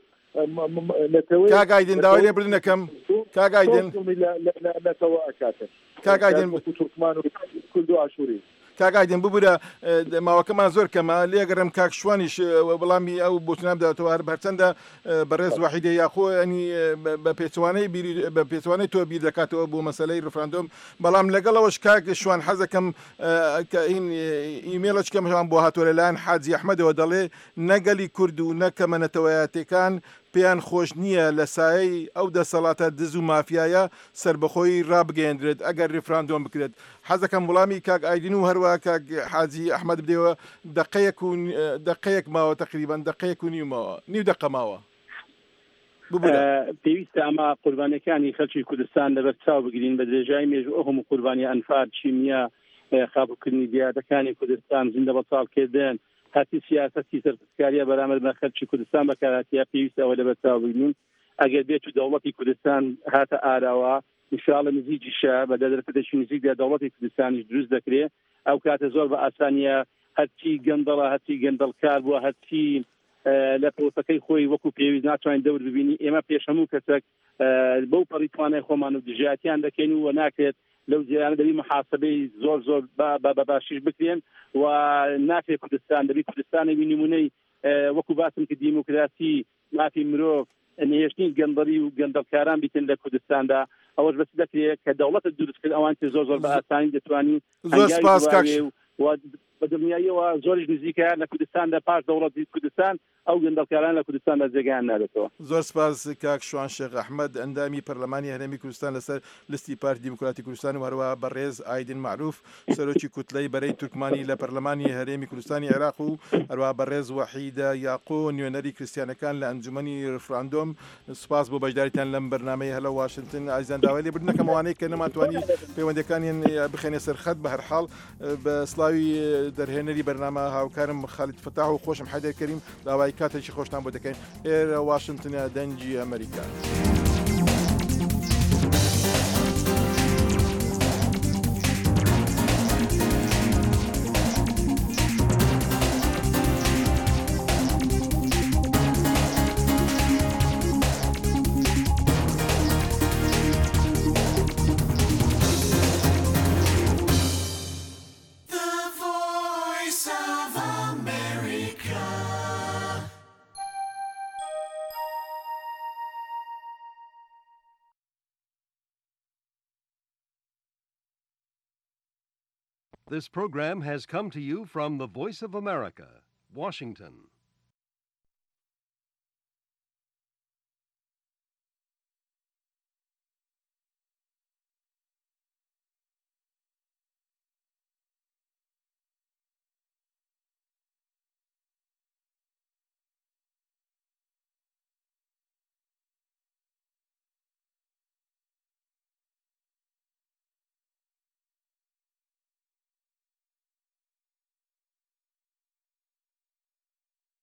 کاگایدن داوای لێ بردنەکەم کاگایدن نەتەوە ئەکاتن کاگایدن وەکو تورکمان و کورد و ئاشووری کاگایدن ببوورە ماوەکەمان زۆر کەمە لێگەڕم کاک شوانیش وەڵامی ئەو بۆچنام داوەتەوە هەر بەرچەندە بەڕێز وحیدە یاخۆ ئەنی بە پێچوانەی بە پێچوانەی تۆ بیر دەکاتەوە بۆ مەسەلەی ڕفراندۆم بەڵام لەگەڵەوەش کاک شوان حەزەکەم کە این ئیمێڵەش کەمەوان بۆ هاتووە لەلایەن حاجی ئەحمەدەوە دەڵێ نەگەلی کورد و نەکەمە نەتەوەیاتەکان پێیان خۆش نییە لە سایەی ئەو دەسەڵاتە دز و مافیایە سربەخۆی ڕابگەیەندرێت ئەگەر ریفراندۆم بکرێت حەزەکەم وڵامی کاک ئایدین و هەروە کاک حاجی ئەحمەد بدەوە دقەیەک و دقەیەک ماوە تقریبان دقەیەک و نیومەوە نیو دقە ماوە پێویستە ئەمە قوربانەکانی خەڵکی کوردستان لەبەر چاو بگرین بە درێژای مێژوو ئەو هەموو قوربانی ئەنفار چینیا خابووکردنی دیارەکانی کوردستان زیندە بەساڵکردن هەتی سیاسەتی سەرپرسکاریە بەرامبەر بە خەڵکی کوردستان بەکارهاتیا پێویستە ئەوە لەبەر چاو بگرین ئەگەر بێت و دەوڵەتی کوردستان هاتە ئاراوە انشاءالله نزیجیشە بە دەرفەتێکی نزیکدا دەوڵەتی کوردستانیش دروست دەکرێت ئەو کاتە زۆر بە ئاسانیە هەرچی گەندەڵە هەرچی گەندەڵکار بووە هەرچی لە پۆستەکەی خۆی وەکو پێویست ناتوانین دەور ببینی ئێمە پێش هەموو کەسێک بەو پەڕیتوانای خۆمان و دژاتیان دەکەین و ناکرێت لەو جیرانە دەبی محاسبەی زۆر زۆر بە باشیش بکرێن و ناکرێت کوردستان دەبی کوردستانی نمونەی وەکو باسم کە دیموکراسی مافی مرۆڤ نهێشتنی گەندەڵی و گەندەڵکاران بیتن لە کوردستاندا ئەوەش بەس دەکرێت کە دەوڵەتە دروست کرد ئەوان زۆر زۆر بە ئاسانی دەتوانی زۆر سپاس کاک بە دڵنیاییەوە زۆریش نزیکە لە کوردستاندا پاش دەوڵەتی کوردستان ئەو گەندەڵکاران لە کوردستاندا جێگەیان نادێتەوە. زۆر سپاس کاک شوان شێخ ئەحمەد ئەندامی پەرلەمانی هەرێمی کوردستان لەسەر لیستی پارتی دیموکراتی کوردستان و هەروە بەڕێز ئایدین معروف سەرۆکی کوتلەی بەرەی تورکمانی لە پەرلەمانی هەرێمی کوردستانی عێراق و هەروە بەڕێز وحیدە یاقۆ نوێنەری کریستیانەکان لە ئەنجومەنی ڕفراندۆم سپاس بۆ بەشداریتان لەم بەرنامەی هەلە واشنگتن ئازیزان داوای لێ بردنەکەم ئەوانەی کە نەماتوانی پەیوەندەکانیان بخێنێ سەرخەت بە هەر حاڵ بە سڵاوی دەرهێنەری بەرنامە هاوکارم خالید فتاح و خۆشم حەیدەر کەریم داوای کاتێکی خۆشتان بۆ دەکەین ئێرە واشنگتنە دەنجی ئەمریکا. This program has come to you from the Voice of America, Washington.